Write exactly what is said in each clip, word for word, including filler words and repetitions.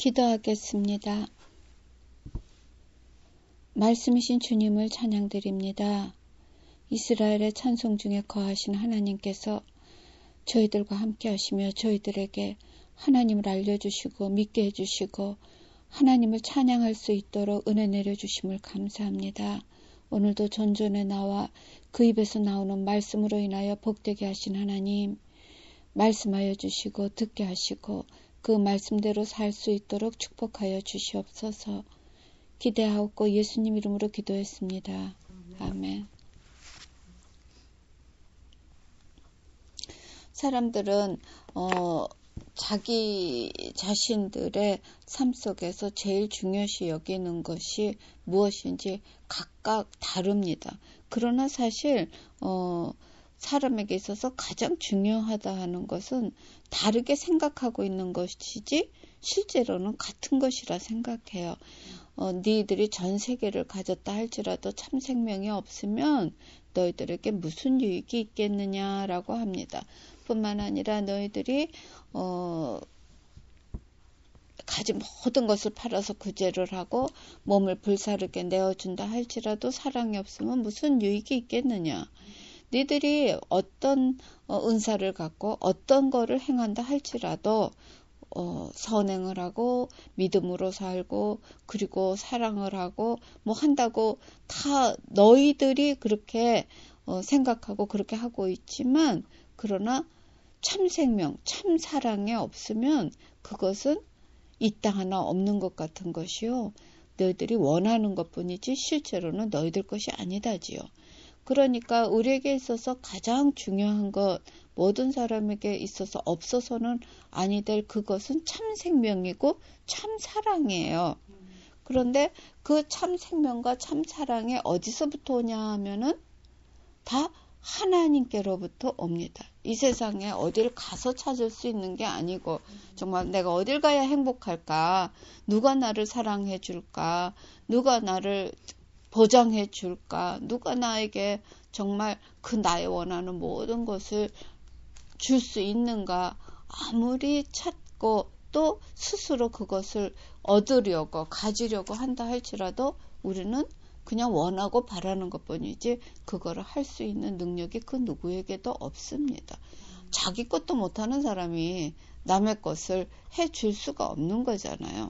기도하겠습니다. 말씀이신 주님을 찬양드립니다. 이스라엘의 찬송 중에 거하신 하나님께서 저희들과 함께 하시며 저희들에게 하나님을 알려주시고 믿게 해주시고 하나님을 찬양할 수 있도록 은혜 내려주심을 감사합니다. 오늘도 전전에 나와 그 입에서 나오는 말씀으로 인하여 복되게 하신 하나님, 말씀하여 주시고 듣게 하시고 그 말씀대로 살 수 있도록 축복하여 주시옵소서. 기대하옵고 예수님 이름으로 기도했습니다. 아멘. 사람들은 어, 자기 자신들의 삶 속에서 제일 중요시 여기는 것이 무엇인지 각각 다릅니다. 그러나 사실 어, 사람에게 있어서 가장 중요하다 하는 것은 다르게 생각하고 있는 것이지 실제로는 같은 것이라 생각해요. 어, 너희들이 전 세계를 가졌다 할지라도 참 생명이 없으면 너희들에게 무슨 유익이 있겠느냐라고 합니다. 뿐만 아니라 너희들이 어, 가진 모든 것을 팔아서 구제를 하고 몸을 불사르게 내어준다 할지라도 사랑이 없으면 무슨 유익이 있겠느냐. 너희들이 어떤 어, 은사를 갖고 어떤 거를 행한다 할지라도 어, 선행을 하고 믿음으로 살고 그리고 사랑을 하고 뭐 한다고 다 너희들이 그렇게 어, 생각하고 그렇게 하고 있지만 그러나 참 생명, 참 사랑이 없으면 그것은 있다 하나 없는 것 같은 것이요. 너희들이 원하는 것뿐이지 실제로는 너희들 것이 아니다지요. 그러니까 우리에게 있어서 가장 중요한 것, 모든 사람에게 있어서 없어서는 아니 될 그것은 참 생명이고 참 사랑이에요. 그런데 그 참 생명과 참 사랑이 어디서부터 오냐 하면은 다 하나님께로부터 옵니다. 이 세상에 어딜 가서 찾을 수 있는 게 아니고 정말 내가 어딜 가야 행복할까? 누가 나를 사랑해 줄까? 누가 나를 보장해 줄까? 누가 나에게 정말 그 나의 원하는 모든 것을 줄 수 있는가? 아무리 찾고 또 스스로 그것을 얻으려고 가지려고 한다 할지라도 우리는 그냥 원하고 바라는 것뿐이지 그거를 할 수 있는 능력이 그 누구에게도 없습니다. 자기 것도 못하는 사람이 남의 것을 해줄 수가 없는 거잖아요.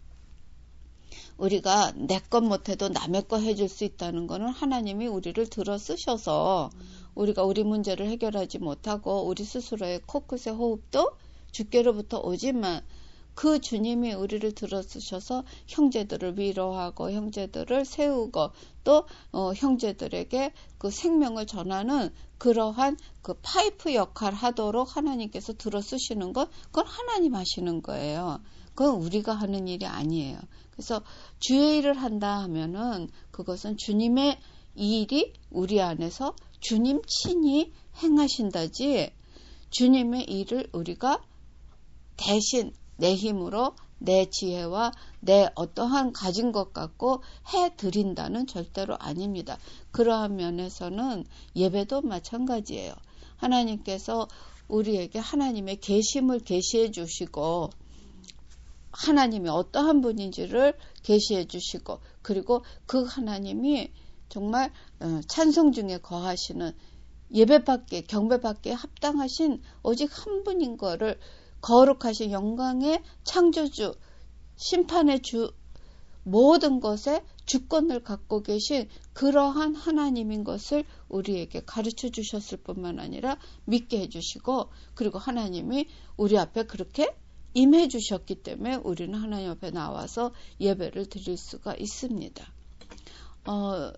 우리가 내 것 못해도 남의 거 해줄 수 있다는 거는 하나님이 우리를 들어 쓰셔서 우리가 우리 문제를 해결하지 못하고 우리 스스로의 코끝의 호흡도 주께로부터 오지만 그 주님이 우리를 들어 쓰셔서 형제들을 위로하고 형제들을 세우고 또 어, 형제들에게 그 생명을 전하는 그러한 그 파이프 역할 하도록 하나님께서 들어 쓰시는 것, 그건 하나님 하시는 거예요. 그건 우리가 하는 일이 아니에요. 그래서 주의 일을 한다 하면은 그것은 주님의 이 일이 우리 안에서 주님 친히 행하신다지 주님의 일을 우리가 대신 내 힘으로 내 지혜와 내 어떠한 가진 것 갖고 해드린다는 절대로 아닙니다. 그러한 면에서는 예배도 마찬가지예요. 하나님께서 우리에게 하나님의 계심을 계시해 주시고 하나님이 어떠한 분인지를 계시해 주시고 그리고 그 하나님이 정말 찬송 중에 거하시는 예배받기에 경배받기에 합당하신 오직 한 분인 거를 거룩하신 영광의 창조주, 심판의 주, 모든 것에 주권을 갖고 계신 그러한 하나님인 것을 우리에게 가르쳐 주셨을 뿐만 아니라 믿게 해주시고 그리고 하나님이 우리 앞에 그렇게 임해 주셨기 때문에 우리는 하나님 앞에 나와서 예배를 드릴 수가 있습니다. 어,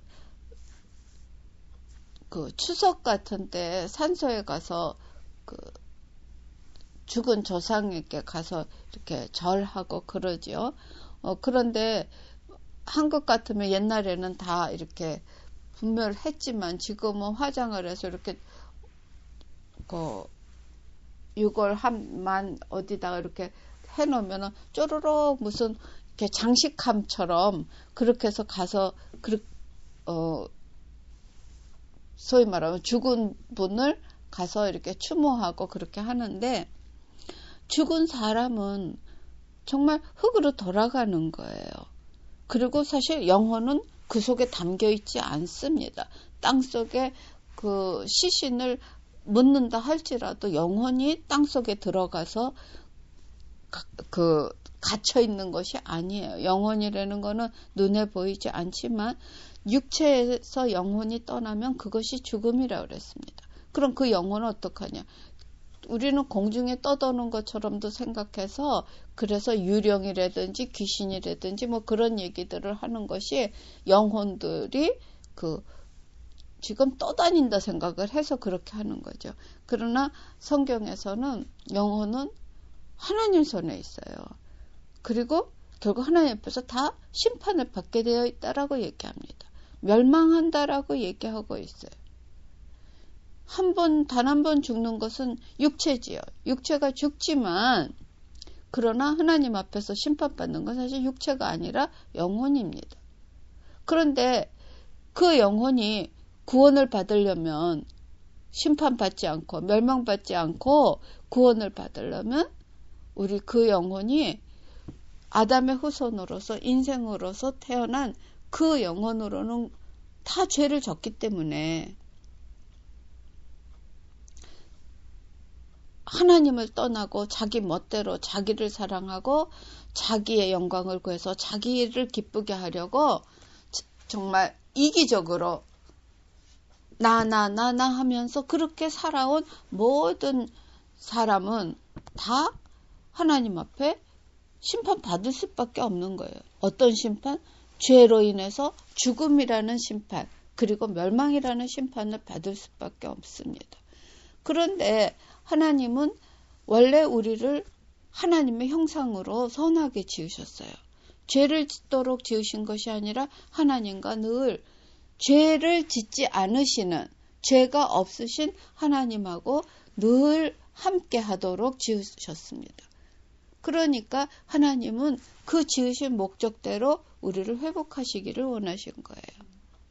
그 추석 같은 때 산소에 가서 그 죽은 조상에게 가서 이렇게 절하고 그러지요. 어, 그런데 한국 같으면 옛날에는 다 이렇게 분별했지만 지금은 화장을 해서 이렇게 그 유골 한만 어디다가 이렇게 해놓으면은 쪼르륵 무슨 이렇게 장식함처럼 그렇게 해서 가서 그 어 소위 말하면 죽은 분을 가서 이렇게 추모하고 그렇게 하는데 죽은 사람은 정말 흙으로 돌아가는 거예요. 그리고 사실 영혼은 그 속에 담겨 있지 않습니다. 땅 속에 그 시신을 묻는다 할지라도 영혼이 땅 속에 들어가서 그 갇혀 있는 것이 아니에요. 영혼이라는 거는 눈에 보이지 않지만 육체에서 영혼이 떠나면 그것이 죽음이라고 그랬습니다. 그럼 그 영혼은 어떡하냐? 우리는 공중에 떠도는 것처럼도 생각해서 그래서 유령이라든지 귀신이라든지 뭐 그런 얘기들을 하는 것이 영혼들이 그 지금 떠다닌다 생각을 해서 그렇게 하는 거죠. 그러나 성경에서는 영혼은 하나님 손에 있어요. 그리고 결국 하나님 앞에서 다 심판을 받게 되어 있다라고 얘기합니다. 멸망한다라고 얘기하고 있어요. 한 번, 단 한 번 죽는 것은 육체지요. 육체가 죽지만 그러나 하나님 앞에서 심판받는 건 사실 육체가 아니라 영혼입니다. 그런데 그 영혼이 구원을 받으려면 심판받지 않고 멸망받지 않고 구원을 받으려면 우리 그 영혼이 아담의 후손으로서 인생으로서 태어난 그 영혼으로는 다 죄를 졌기 때문에 하나님을 떠나고 자기 멋대로 자기를 사랑하고 자기의 영광을 구해서 자기를 기쁘게 하려고 정말 이기적으로 나, 나, 나, 나 하면서 그렇게 살아온 모든 사람은 다 하나님 앞에 심판받을 수밖에 없는 거예요. 어떤 심판? 죄로 인해서 죽음이라는 심판, 그리고 멸망이라는 심판을 받을 수밖에 없습니다. 그런데 하나님은 원래 우리를 하나님의 형상으로 선하게 지으셨어요. 죄를 짓도록 지으신 것이 아니라 하나님과 늘 죄를 짓지 않으시는, 죄가 없으신 하나님하고 늘 함께 하도록 지으셨습니다. 그러니까 하나님은 그 지으신 목적대로 우리를 회복하시기를 원하신 거예요.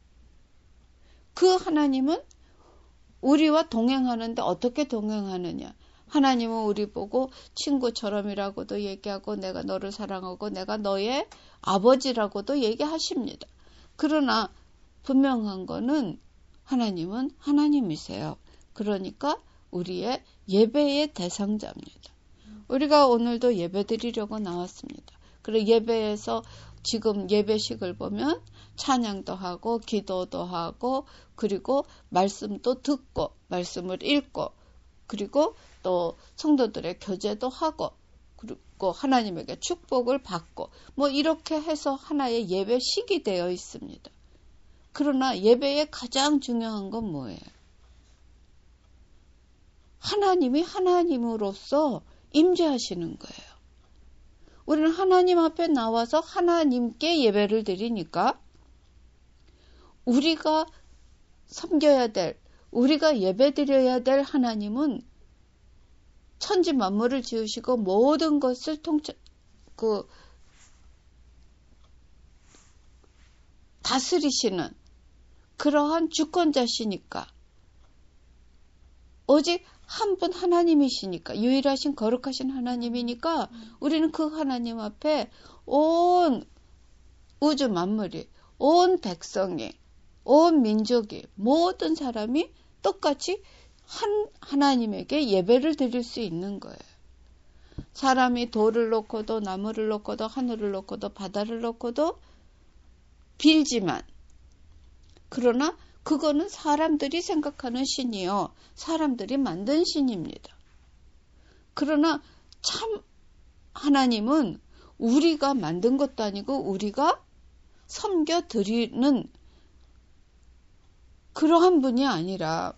그 하나님은 우리와 동행하는데 어떻게 동행하느냐? 하나님은 우리 보고 친구처럼이라고도 얘기하고 내가 너를 사랑하고 내가 너의 아버지라고도 얘기하십니다. 그러나 분명한 거는 하나님은 하나님이세요. 그러니까 우리의 예배의 대상자입니다. 우리가 오늘도 예배 드리려고 나왔습니다. 그리고 예배에서 지금 예배식을 보면 찬양도 하고 기도도 하고 그리고 말씀도 듣고 말씀을 읽고 그리고 또 성도들의 교제도 하고 그리고 하나님에게 축복을 받고 뭐 이렇게 해서 하나의 예배식이 되어 있습니다. 그러나 예배의 가장 중요한 건 뭐예요? 하나님이 하나님으로서 임재하시는 거예요. 우리는 하나님 앞에 나와서 하나님께 예배를 드리니까 우리가 섬겨야 될, 우리가 예배드려야 될 하나님은 천지 만물을 지으시고 모든 것을 통치, 그, 다스리시는 그러한 주권자시니까 오직 한 분 하나님이시니까 유일하신 거룩하신 하나님이니까 우리는 그 하나님 앞에 온 우주 만물이 온 백성이 온 민족이 모든 사람이 똑같이 한 하나님에게 예배를 드릴 수 있는 거예요. 사람이 돌을 놓고도 나무를 놓고도 하늘을 놓고도 바다를 놓고도 빌지만 그러나 그거는 사람들이 생각하는 신이요. 사람들이 만든 신입니다. 그러나 참 하나님은 우리가 만든 것도 아니고 우리가 섬겨드리는 그러한 분이 아니라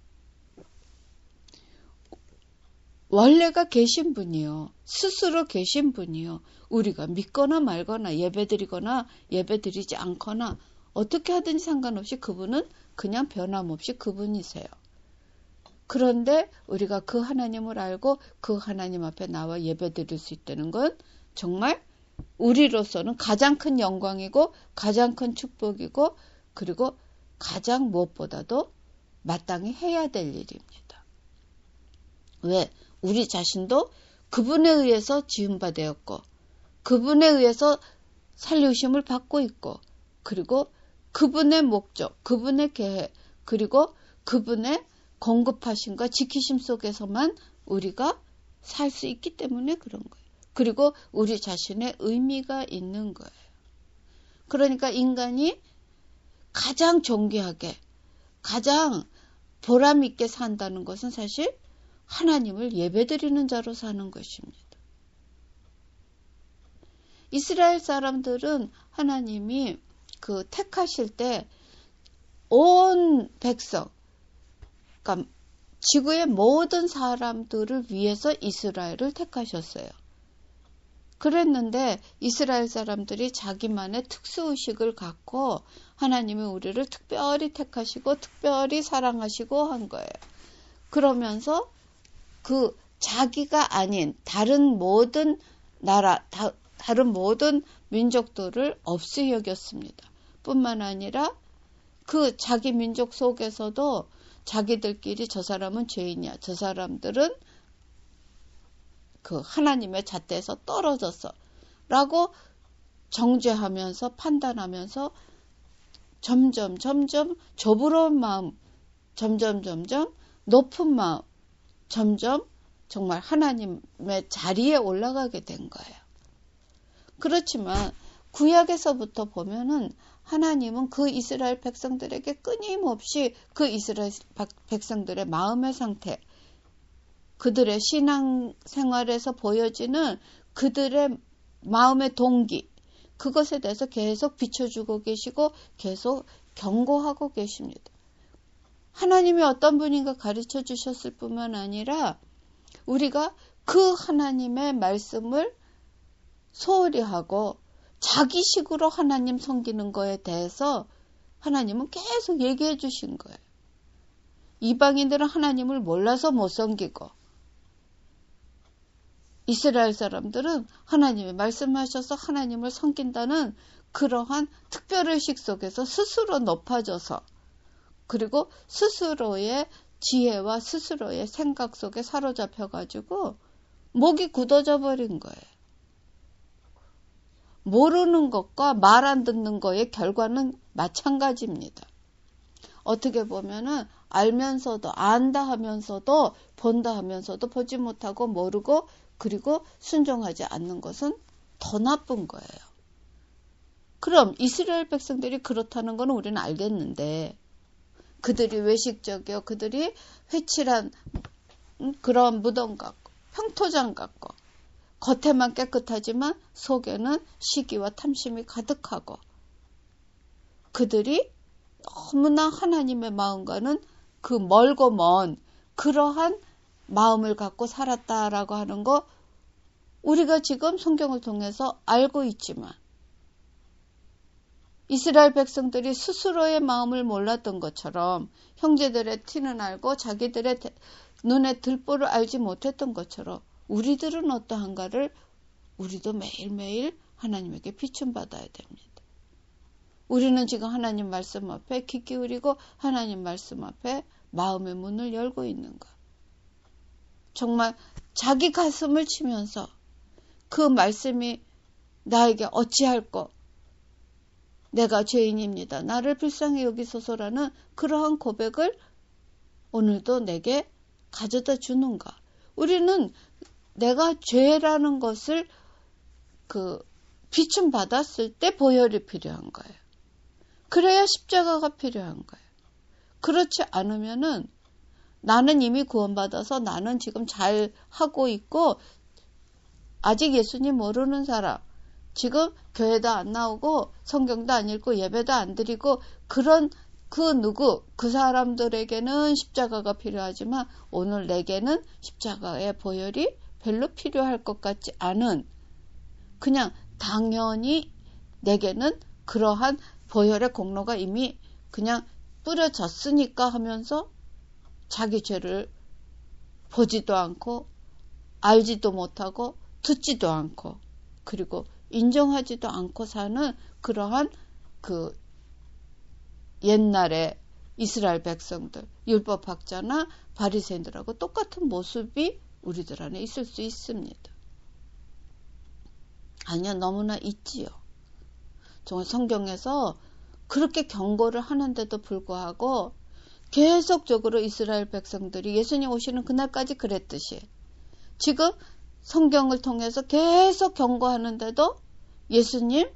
원래가 계신 분이요. 스스로 계신 분이요. 우리가 믿거나 말거나 예배드리거나 예배드리지 않거나 어떻게 하든지 상관없이 그분은 그냥 변함없이 그분이세요. 그런데 우리가 그 하나님을 알고 그 하나님 앞에 나와 예배드릴 수 있다는 건 정말 우리로서는 가장 큰 영광이고 가장 큰 축복이고 그리고 가장 무엇보다도 마땅히 해야 될 일입니다. 왜? 우리 자신도 그분에 의해서 지음바 되었고 그분에 의해서 살리심을 받고 있고, 그리고 그분의 목적, 그분의 계획, 그리고 그분의 공급하심과 지키심 속에서만 우리가 살 수 있기 때문에 그런 거예요. 그리고 우리 자신의 의미가 있는 거예요. 그러니까 인간이 가장 존귀하게, 가장 보람 있게 산다는 것은 사실 하나님을 예배드리는 자로 사는 것입니다. 이스라엘 사람들은 하나님이 그 택하실 때 온 백성, 그러니까 지구의 모든 사람들을 위해서 이스라엘을 택하셨어요. 그랬는데 이스라엘 사람들이 자기만의 특수의식을 갖고 하나님이 우리를 특별히 택하시고 특별히 사랑하시고 한 거예요. 그러면서 그 자기가 아닌 다른 모든 나라, 다, 다른 모든 민족들을 없이 여겼습니다. 뿐만 아니라 그 자기 민족 속에서도 자기들끼리 저 사람은 죄인이야, 저 사람들은 그 하나님의 잣대에서 떨어졌어 라고 정죄하면서 판단하면서 점점 점점 저부러운 마음, 점점 점점 높은 마음, 점점 정말 하나님의 자리에 올라가게 된 거예요. 그렇지만 구약에서부터 보면은 하나님은 그 이스라엘 백성들에게 끊임없이 그 이스라엘 백성들의 마음의 상태, 그들의 신앙 생활에서 보여지는 그들의 마음의 동기, 그것에 대해서 계속 비춰주고 계시고 계속 경고하고 계십니다. 하나님이 어떤 분인가 가르쳐 주셨을 뿐만 아니라 우리가 그 하나님의 말씀을 소홀히 하고 자기식으로 하나님 섬기는 거에 대해서 하나님은 계속 얘기해 주신 거예요. 이방인들은 하나님을 몰라서 못 섬기고 이스라엘 사람들은 하나님이 말씀하셔서 하나님을 섬긴다는 그러한 특별의식 속에서 스스로 높아져서 그리고 스스로의 지혜와 스스로의 생각 속에 사로잡혀가지고 목이 굳어져 버린 거예요. 모르는 것과 말 안 듣는 거의 결과는 마찬가지입니다. 어떻게 보면은 알면서도 안다 하면서도 본다 하면서도 보지 못하고 모르고 그리고 순종하지 않는 것은 더 나쁜 거예요. 그럼 이스라엘 백성들이 그렇다는 건 우리는 알겠는데 그들이 외식적이요, 그들이 회칠한 그런 무덤 같고 평토장 같고 겉에만 깨끗하지만 속에는 시기와 탐심이 가득하고 그들이 너무나 하나님의 마음과는 그 멀고 먼 그러한 마음을 갖고 살았다라고 하는 거 우리가 지금 성경을 통해서 알고 있지만 이스라엘 백성들이 스스로의 마음을 몰랐던 것처럼 형제들의 티는 알고 자기들의 눈에 들보를 알지 못했던 것처럼 우리들은 어떠한가를 우리도 매일매일 하나님에게 비춤받아야 됩니다. 우리는 지금 하나님 말씀 앞에 귀 기울이고 하나님 말씀 앞에 마음의 문을 열고 있는 것. 정말 자기 가슴을 치면서 그 말씀이 나에게 어찌할꼬 내가 죄인입니다. 나를 불쌍히 여기소서라는 그러한 고백을 오늘도 내게 가져다 주는가. 우리는 내가 죄라는 것을 그 비춤 받았을 때 보혈이 필요한 거예요. 그래야 십자가가 필요한 거예요. 그렇지 않으면은 나는 이미 구원받아서 나는 지금 잘 하고 있고 아직 예수님 모르는 사람, 지금 교회도 안 나오고 성경도 안 읽고 예배도 안 드리고 그런 그 누구 그 사람들에게는 십자가가 필요하지만 오늘 내게는 십자가의 보혈이 별로 필요할 것 같지 않은 그냥 당연히 내게는 그러한 보혈의 공로가 이미 그냥 뿌려졌으니까 하면서 자기 죄를 보지도 않고 알지도 못하고 듣지도 않고 그리고 인정하지도 않고 사는 그러한 그 옛날에 이스라엘 백성들, 율법학자나 바리새인들하고 똑같은 모습이 우리들 안에 있을 수 있습니다. 아니요, 너무나 있지요. 정말 성경에서 그렇게 경고를 하는데도 불구하고 계속적으로 이스라엘 백성들이 예수님 오시는 그날까지 그랬듯이 지금 성경을 통해서 계속 경고하는데도 예수님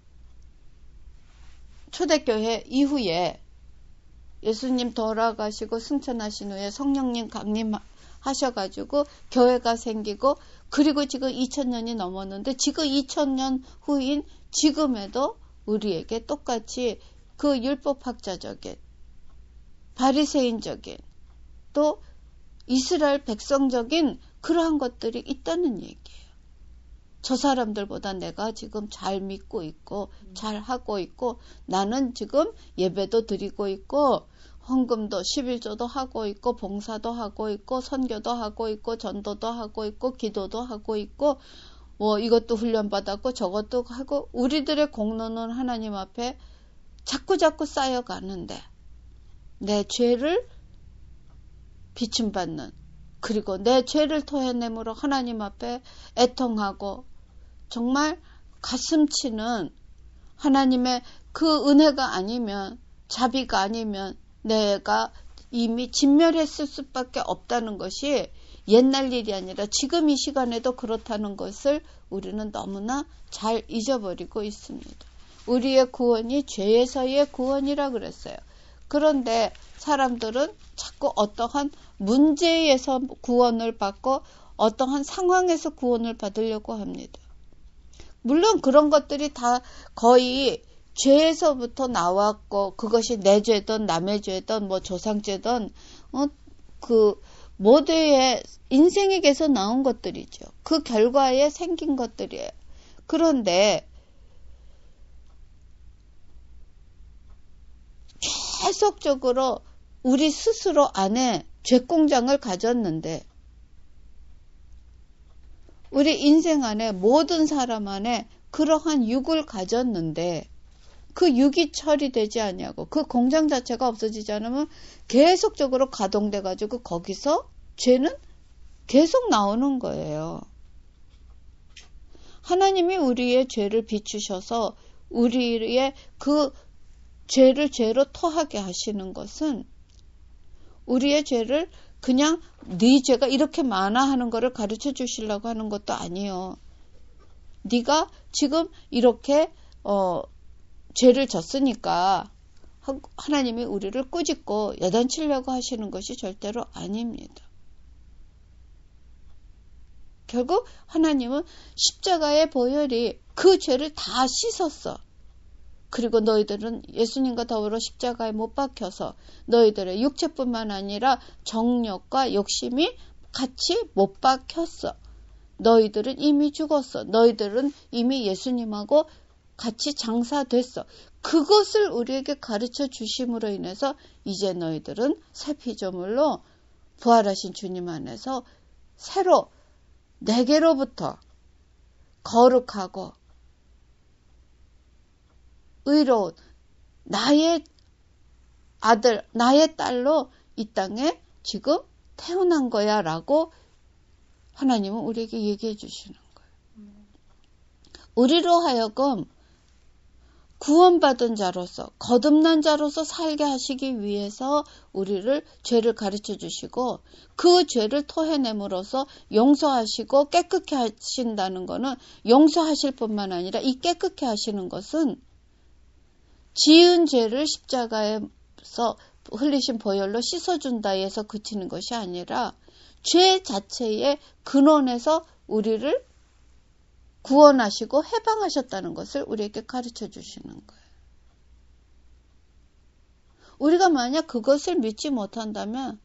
초대교회 이후에 예수님 돌아가시고 승천하신 후에 성령님 감림하셔가지고 교회가 생기고 그리고 지금 이천 년이 넘었는데 지금 이천 년 후인 지금에도 우리에게 똑같이 그 율법학자적인 바리새인적인 또 이스라엘 백성적인 그러한 것들이 있다는 얘기예요. 저 사람들보다 내가 지금 잘 믿고 있고 잘 하고 있고 나는 지금 예배도 드리고 있고 헌금도 십일조도 하고 있고 봉사도 하고 있고 선교도 하고 있고 전도도 하고 있고 기도도 하고 있고 뭐 이것도 훈련받았고 저것도 하고 우리들의 공로는 하나님 앞에 자꾸자꾸 쌓여가는데 내 죄를 비침받는 그리고 내 죄를 토해내므로 하나님 앞에 애통하고 정말 가슴치는 하나님의 그 은혜가 아니면 자비가 아니면 내가 이미 진멸했을 수밖에 없다는 것이 옛날 일이 아니라 지금 이 시간에도 그렇다는 것을 우리는 너무나 잘 잊어버리고 있습니다. 우리의 구원이 죄에서의 구원이라 그랬어요. 그런데 사람들은 자꾸 어떠한 문제에서 구원을 받고 어떠한 상황에서 구원을 받으려고 합니다. 물론 그런 것들이 다 거의 죄에서부터 나왔고 그것이 내 죄든 남의 죄든 뭐 조상 죄든 어, 그 모두의 인생에게서 나온 것들이죠. 그 결과에 생긴 것들이에요. 그런데 계속적으로 우리 스스로 안에 죄공장을 가졌는데 우리 인생 안에 모든 사람 안에 그러한 육을 가졌는데 그 육이 처리되지 않냐고 그 공장 자체가 없어지지 않으면 계속적으로 가동돼 가지고 거기서 죄는 계속 나오는 거예요. 하나님이 우리의 죄를 비추셔서 우리의 그 죄를 죄로 토하게 하시는 것은 우리의 죄를 그냥 네 죄가 이렇게 많아 하는 거를 가르쳐 주시려고 하는 것도 아니에요. 네가 지금 이렇게 어, 죄를 졌으니까 하나님이 우리를 꾸짖고 야단치려고 하시는 것이 절대로 아닙니다. 결국 하나님은 십자가의 보혈이 그 죄를 다 씻었어. 그리고 너희들은 예수님과 더불어 십자가에 못 박혀서 너희들의 육체뿐만 아니라 정욕과 욕심이 같이 못 박혔어. 너희들은 이미 죽었어. 너희들은 이미 예수님하고 같이 장사됐어. 그것을 우리에게 가르쳐 주심으로 인해서 이제 너희들은 새 피조물로 부활하신 주님 안에서 새로 내게로부터 거룩하고 의로운 나의 아들, 나의 딸로 이 땅에 지금 태어난 거야 라고 하나님은 우리에게 얘기해 주시는 거예요. 우리로 하여금 구원받은 자로서 거듭난 자로서 살게 하시기 위해서 우리를 죄를 가르쳐 주시고 그 죄를 토해냄으로써 용서하시고 깨끗게 하신다는 것은 용서하실 뿐만 아니라 이 깨끗게 하시는 것은 지은 죄를 십자가에서 흘리신 보혈로 씻어준다 해서 그치는 것이 아니라 죄 자체의 근원에서 우리를 구원하시고 해방하셨다는 것을 우리에게 가르쳐 주시는 거예요. 우리가 만약 그것을 믿지 못한다면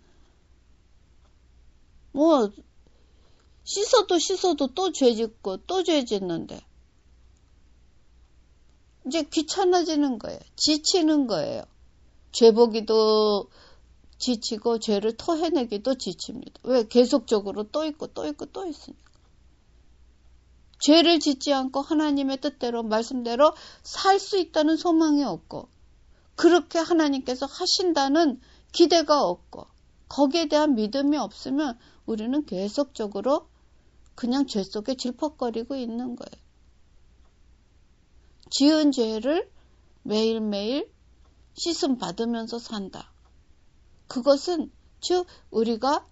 뭐 씻어도 씻어도 또 죄 짓고 또 죄 짓는데 이제 귀찮아지는 거예요. 지치는 거예요. 죄 보기도 지치고 죄를 토해내기도 지칩니다. 왜? 계속적으로 또 있고 또 있고 또 있으니까. 죄를 짓지 않고 하나님의 뜻대로 말씀대로 살 수 있다는 소망이 없고 그렇게 하나님께서 하신다는 기대가 없고 거기에 대한 믿음이 없으면 우리는 계속적으로 그냥 죄 속에 질퍽거리고 있는 거예요. 지은 죄를 매일매일 씻음 받으면서 산다. 그것은 즉 우리가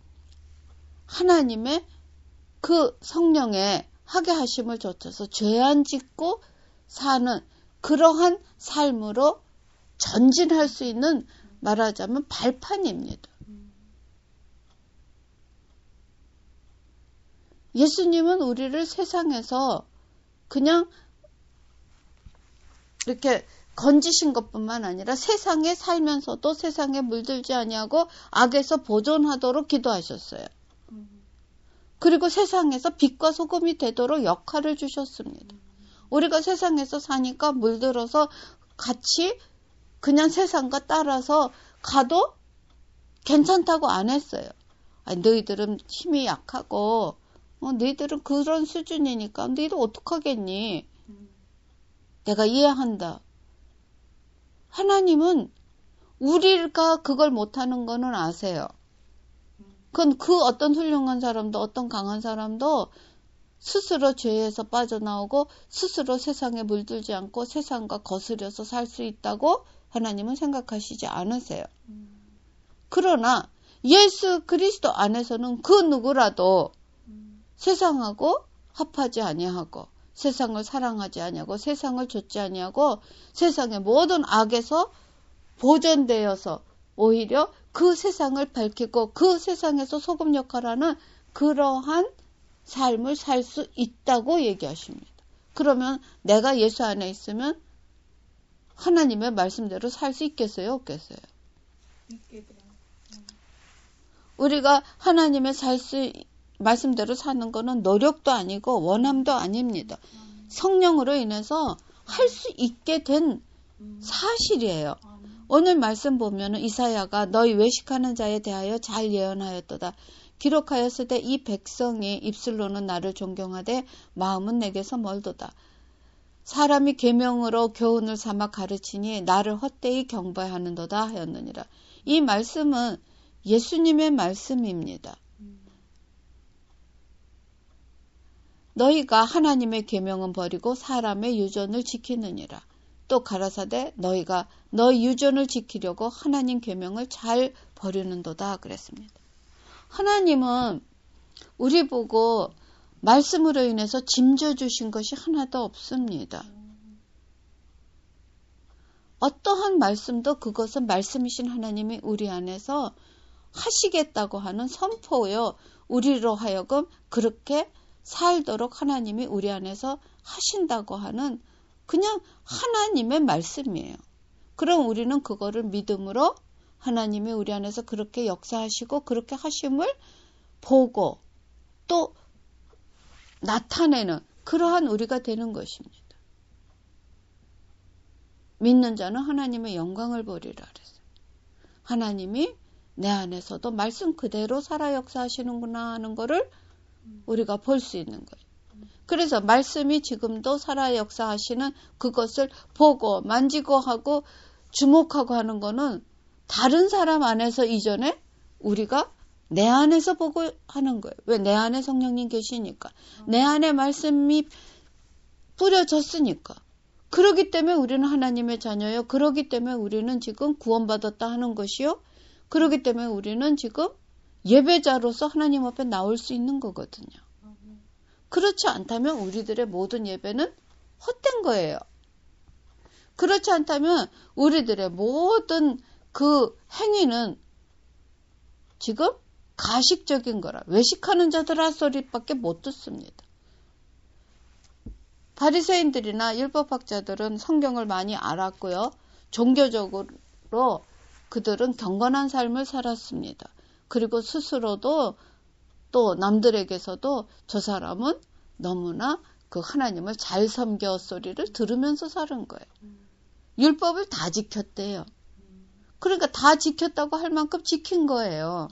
하나님의 그 성령의 하게 하심을 좇아서 죄 안 짓고 사는 그러한 삶으로 전진할 수 있는 말하자면 발판입니다. 예수님은 우리를 세상에서 그냥 이렇게 건지신 것뿐만 아니라 세상에 살면서도 세상에 물들지 아니하고 악에서 보존하도록 기도하셨어요. 그리고 세상에서 빛과 소금이 되도록 역할을 주셨습니다. 우리가 세상에서 사니까 물들어서 같이 그냥 세상과 따라서 가도 괜찮다고 안 했어요. 아니, 너희들은 힘이 약하고 어, 너희들은 그런 수준이니까 너희들 어떡하겠니? 내가 이해한다. 하나님은 우리가 그걸 못하는 거는 아세요. 그건 그 어떤 훌륭한 사람도 어떤 강한 사람도 스스로 죄에서 빠져나오고 스스로 세상에 물들지 않고 세상과 거스려서 살 수 있다고 하나님은 생각하시지 않으세요. 그러나 예수 그리스도 안에서는 그 누구라도 세상하고 합하지 아니하고 세상을 사랑하지 아니하고 세상을 좇지 아니하고 세상의 모든 악에서 보존되어서 오히려 그 세상을 밝히고 그 세상에서 소금 역할하는 그러한 삶을 살 수 있다고 얘기하십니다. 그러면 내가 예수 안에 있으면 하나님의 말씀대로 살 수 있겠어요? 없겠어요? 우리가 하나님의 살 수 말씀대로 사는 거는 노력도 아니고 원함도 아닙니다. 성령으로 인해서 할 수 있게 된 사실이에요. 오늘 말씀 보면은 이사야가 너희 외식하는 자에 대하여 잘 예언하였도다. 기록하였을 때 이 백성이 입술로는 나를 존경하되 마음은 내게서 멀도다. 사람이 계명으로 교훈을 삼아 가르치니 나를 헛되이 경배하는도다 하였느니라. 이 말씀은 예수님의 말씀입니다. 너희가 하나님의 계명은 버리고 사람의 유전을 지키느니라. 또 가라사대 너희가 너희 유전을 지키려고 하나님 계명을 잘 버리는도다 그랬습니다. 하나님은 우리 보고 말씀으로 인해서 짐져주신 것이 하나도 없습니다. 어떠한 말씀도 그것은 말씀이신 하나님이 우리 안에서 하시겠다고 하는 선포요. 우리로 하여금 그렇게 살도록 하나님이 우리 안에서 하신다고 하는 그냥 하나님의 말씀이에요. 그럼 우리는 그거를 믿음으로 하나님이 우리 안에서 그렇게 역사하시고 그렇게 하심을 보고 또 나타내는 그러한 우리가 되는 것입니다. 믿는 자는 하나님의 영광을 보리라 그랬어요. 하나님이 내 안에서도 말씀 그대로 살아 역사하시는구나 하는 거를 우리가 볼 수 있는 거예요. 그래서 말씀이 지금도 살아 역사하시는 그것을 보고 만지고 하고 주목하고 하는 거는 다른 사람 안에서 이전에 우리가 내 안에서 보고 하는 거예요. 왜? 내 안에 성령님 계시니까. 내 안에 말씀이 뿌려졌으니까. 그렇기 때문에 우리는 하나님의 자녀요. 그렇기 때문에 우리는 지금 구원받았다 하는 것이요. 그렇기 때문에 우리는 지금 예배자로서 하나님 앞에 나올 수 있는 거거든요. 그렇지 않다면 우리들의 모든 예배는 헛된 거예요. 그렇지 않다면 우리들의 모든 그 행위는 지금 가식적인 거라. 외식하는 자들 할 소리밖에 못 듣습니다. 바리새인들이나 율법학자들은 성경을 많이 알았고요. 종교적으로 그들은 경건한 삶을 살았습니다. 그리고 스스로도 또 남들에게서도 저 사람은 너무나 그 하나님을 잘 섬겨 소리를 들으면서 사는 거예요. 율법을 다 지켰대요. 그러니까 다 지켰다고 할 만큼 지킨 거예요.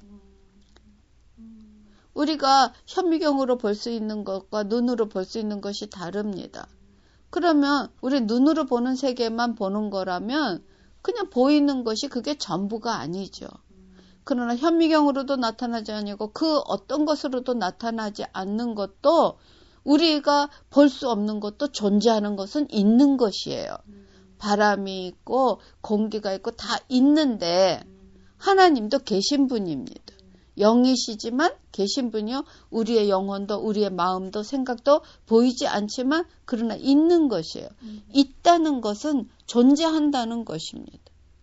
우리가 현미경으로 볼 수 있는 것과 눈으로 볼 수 있는 것이 다릅니다. 그러면 우리 눈으로 보는 세계만 보는 거라면 그냥 보이는 것이 그게 전부가 아니죠. 그러나 현미경으로도 나타나지 않고 그 어떤 것으로도 나타나지 않는 것도 우리가 볼 수 없는 것도 존재하는 것은 있는 것이에요. 바람이 있고 공기가 있고 다 있는데 하나님도 계신 분입니다. 영이시지만 계신 분이요. 우리의 영혼도 우리의 마음도 생각도 보이지 않지만 그러나 있는 것이에요. 있다는 것은 존재한다는 것입니다.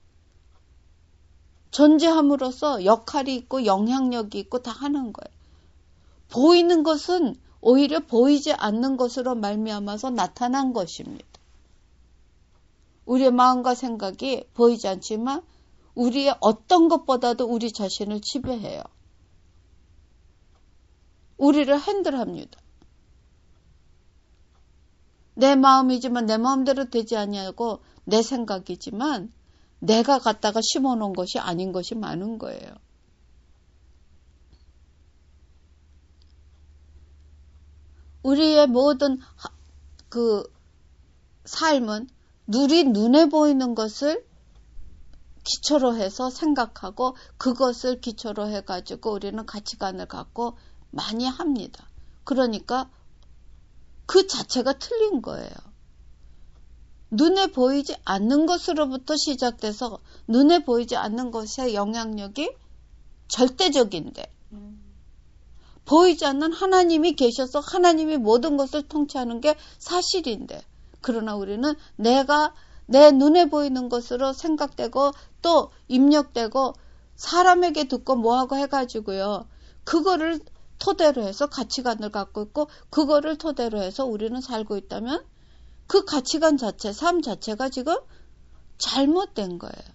존재함으로써 역할이 있고 영향력이 있고 다 하는 거예요. 보이는 것은 오히려 보이지 않는 것으로 말미암아서 나타난 것입니다. 우리의 마음과 생각이 보이지 않지만 우리의 어떤 것보다도 우리 자신을 지배해요. 우리를 핸들합니다. 내 마음이지만 내 마음대로 되지 아니하고 내 생각이지만 내가 갖다가 심어놓은 것이 아닌 것이 많은 거예요. 우리의 모든 그 삶은 우리 눈에 보이는 것을 기초로 해서 생각하고 그것을 기초로 해가지고 우리는 가치관을 갖고 많이 합니다. 그러니까 그 자체가 틀린 거예요. 눈에 보이지 않는 것으로부터 시작돼서 눈에 보이지 않는 것의 영향력이 절대적인데 음. 보이지 않는 하나님이 계셔서 하나님이 모든 것을 통치하는 게 사실인데 그러나 우리는 내가 내 눈에 보이는 것으로 생각되고 또 입력되고 사람에게 듣고 뭐하고 해가지고요. 그거를 토대로 해서 가치관을 갖고 있고 그거를 토대로 해서 우리는 살고 있다면 그 가치관 자체, 삶 자체가 지금 잘못된 거예요.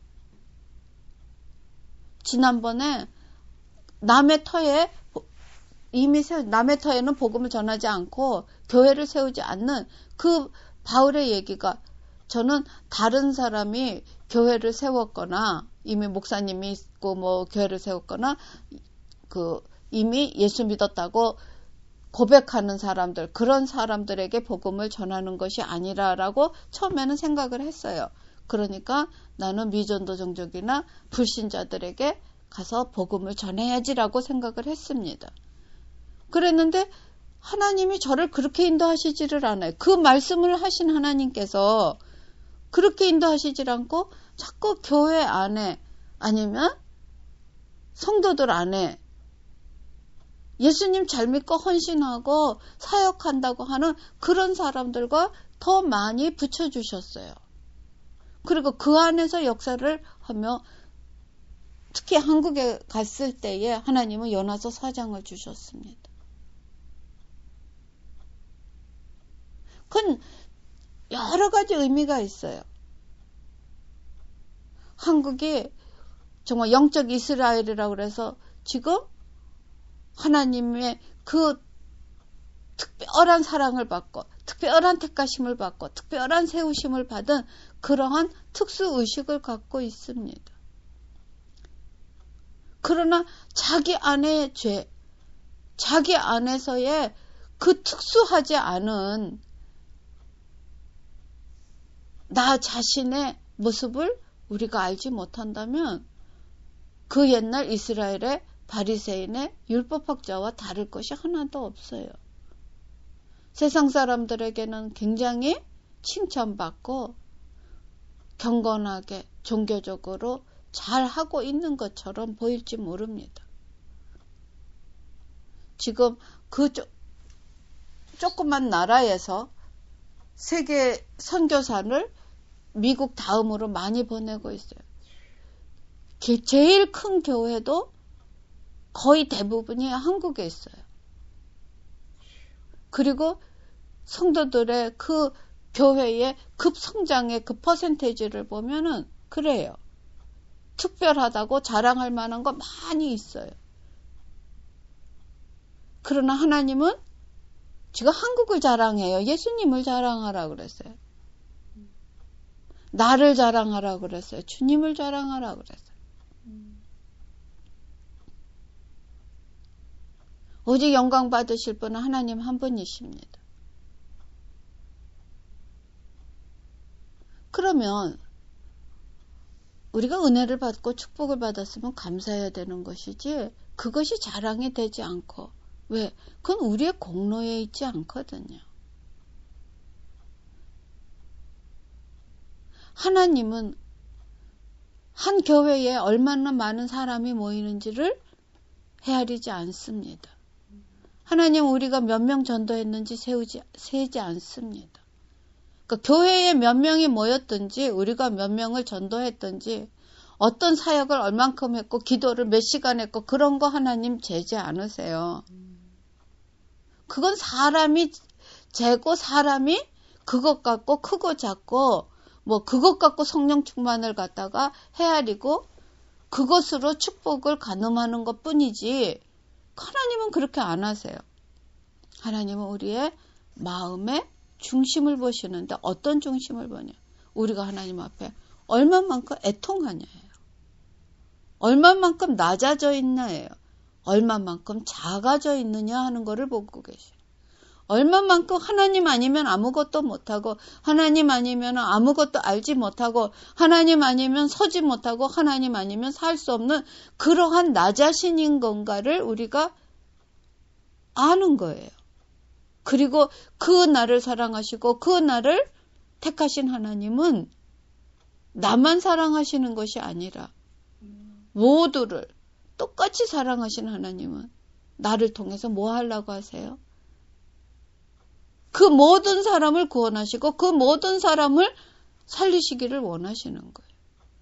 지난번에 남의 터에 이미 세우, 남의 터에는 복음을 전하지 않고 교회를 세우지 않는 그 바울의 얘기가 저는 다른 사람이 교회를 세웠거나 이미 목사님이 있고 뭐 교회를 세웠거나 그 이미 예수 믿었다고 고백하는 사람들 그런 사람들에게 복음을 전하는 것이 아니라라고 처음에는 생각을 했어요. 그러니까 나는 미전도 종족이나 불신자들에게 가서 복음을 전해야지라고 생각을 했습니다. 그랬는데 하나님이 저를 그렇게 인도하시지를 않아요. 그 말씀을 하신 하나님께서 그렇게 인도하시질 않고 자꾸 교회 안에 아니면 성도들 안에 예수님 잘 믿고 헌신하고 사역한다고 하는 그런 사람들과 더 많이 붙여주셨어요. 그리고 그 안에서 역사를 하며 특히 한국에 갔을 때에 하나님은 요나서 사장을 주셨습니다. 그건 여러 가지 의미가 있어요. 한국이 정말 영적 이스라엘이라고 그래서 지금 하나님의 그 특별한 사랑을 받고 특별한 택하심을 받고 특별한 세우심을 받은 그러한 특수의식을 갖고 있습니다. 그러나 자기 안의 죄, 자기 안에서의 그 특수하지 않은 나 자신의 모습을 우리가 알지 못한다면 그 옛날 이스라엘의 바리새인의 율법학자와 다를 것이 하나도 없어요. 세상 사람들에게는 굉장히 칭찬받고 경건하게 종교적으로 잘 하고 있는 것처럼 보일지 모릅니다. 지금 그 조, 조그만 나라에서 세계 선교사를 미국 다음으로 많이 보내고 있어요. 제일 큰 교회도 거의 대부분이 한국에 있어요. 그리고 성도들의 그 교회의 급성장의 그 퍼센테이지를 보면은 그래요. 특별하다고 자랑할 만한 거 많이 있어요. 그러나 하나님은 지금 한국을 자랑해요. 예수님을 자랑하라 그랬어요. 나를 자랑하라 그랬어요. 주님을 자랑하라 그랬어요. 오직 영광 받으실 분은 하나님 한 분이십니다. 그러면 우리가 은혜를 받고 축복을 받았으면 감사해야 되는 것이지 그것이 자랑이 되지 않고 왜? 그건 우리의 공로에 있지 않거든요. 하나님은 한 교회에 얼마나 많은 사람이 모이는지를 헤아리지 않습니다. 하나님 우리가 몇 명 전도했는지 세우지, 세지 않습니다. 그러니까 교회에 몇 명이 모였든지 우리가 몇 명을 전도했든지 어떤 사역을 얼만큼 했고 기도를 몇 시간 했고 그런 거 하나님 재지 않으세요. 그건 사람이 재고 사람이 그것 갖고 크고 작고 뭐 그것 갖고 성령 충만을 갖다가 헤아리고 그것으로 축복을 가늠하는 것 뿐이지 하나님은 그렇게 안 하세요. 하나님은 우리의 마음의 중심을 보시는데 어떤 중심을 보냐? 우리가 하나님 앞에 얼마만큼 애통하냐예요. 얼마만큼 낮아져 있나예요. 얼마만큼 작아져 있느냐 하는 거를 보고 계셔요. 얼마만큼 하나님 아니면 아무것도 못하고 하나님 아니면 아무것도 알지 못하고 하나님 아니면 서지 못하고 하나님 아니면 살 수 없는 그러한 나 자신인 건가를 우리가 아는 거예요. 그리고 그 나를 사랑하시고 그 나를 택하신 하나님은 나만 사랑하시는 것이 아니라 모두를 똑같이 사랑하신 하나님은 나를 통해서 뭐 하려고 하세요? 그 모든 사람을 구원하시고 그 모든 사람을 살리시기를 원하시는 거예요.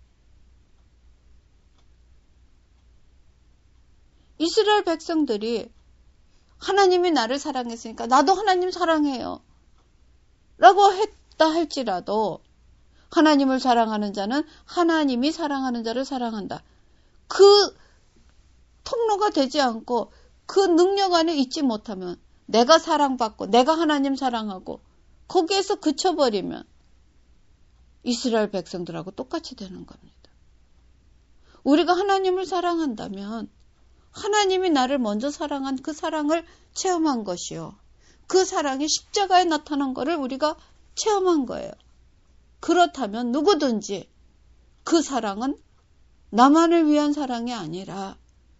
이스라엘 백성들이 하나님이 나를 사랑했으니까 나도 하나님 사랑해요. 라고 했다 할지라도 하나님을 사랑하는 자는 하나님이 사랑하는 자를 사랑한다. 그 통로가 되지 않고 그 능력 안에 있지 못하면 내가 사랑받고 내가 하나님 사랑하고 거기에서 그쳐버리면 이스라엘 백성들하고 똑같이 되는 겁니다. 우리가 하나님을 사랑한다면 하나님이 나를 먼저 사랑한 그 사랑을 체험한 것이요. 그 사랑이 십자가에 나타난 것을 우리가 체험한 거예요. 그렇다면 누구든지 그 사랑은 나만을 위한 사랑이 아니라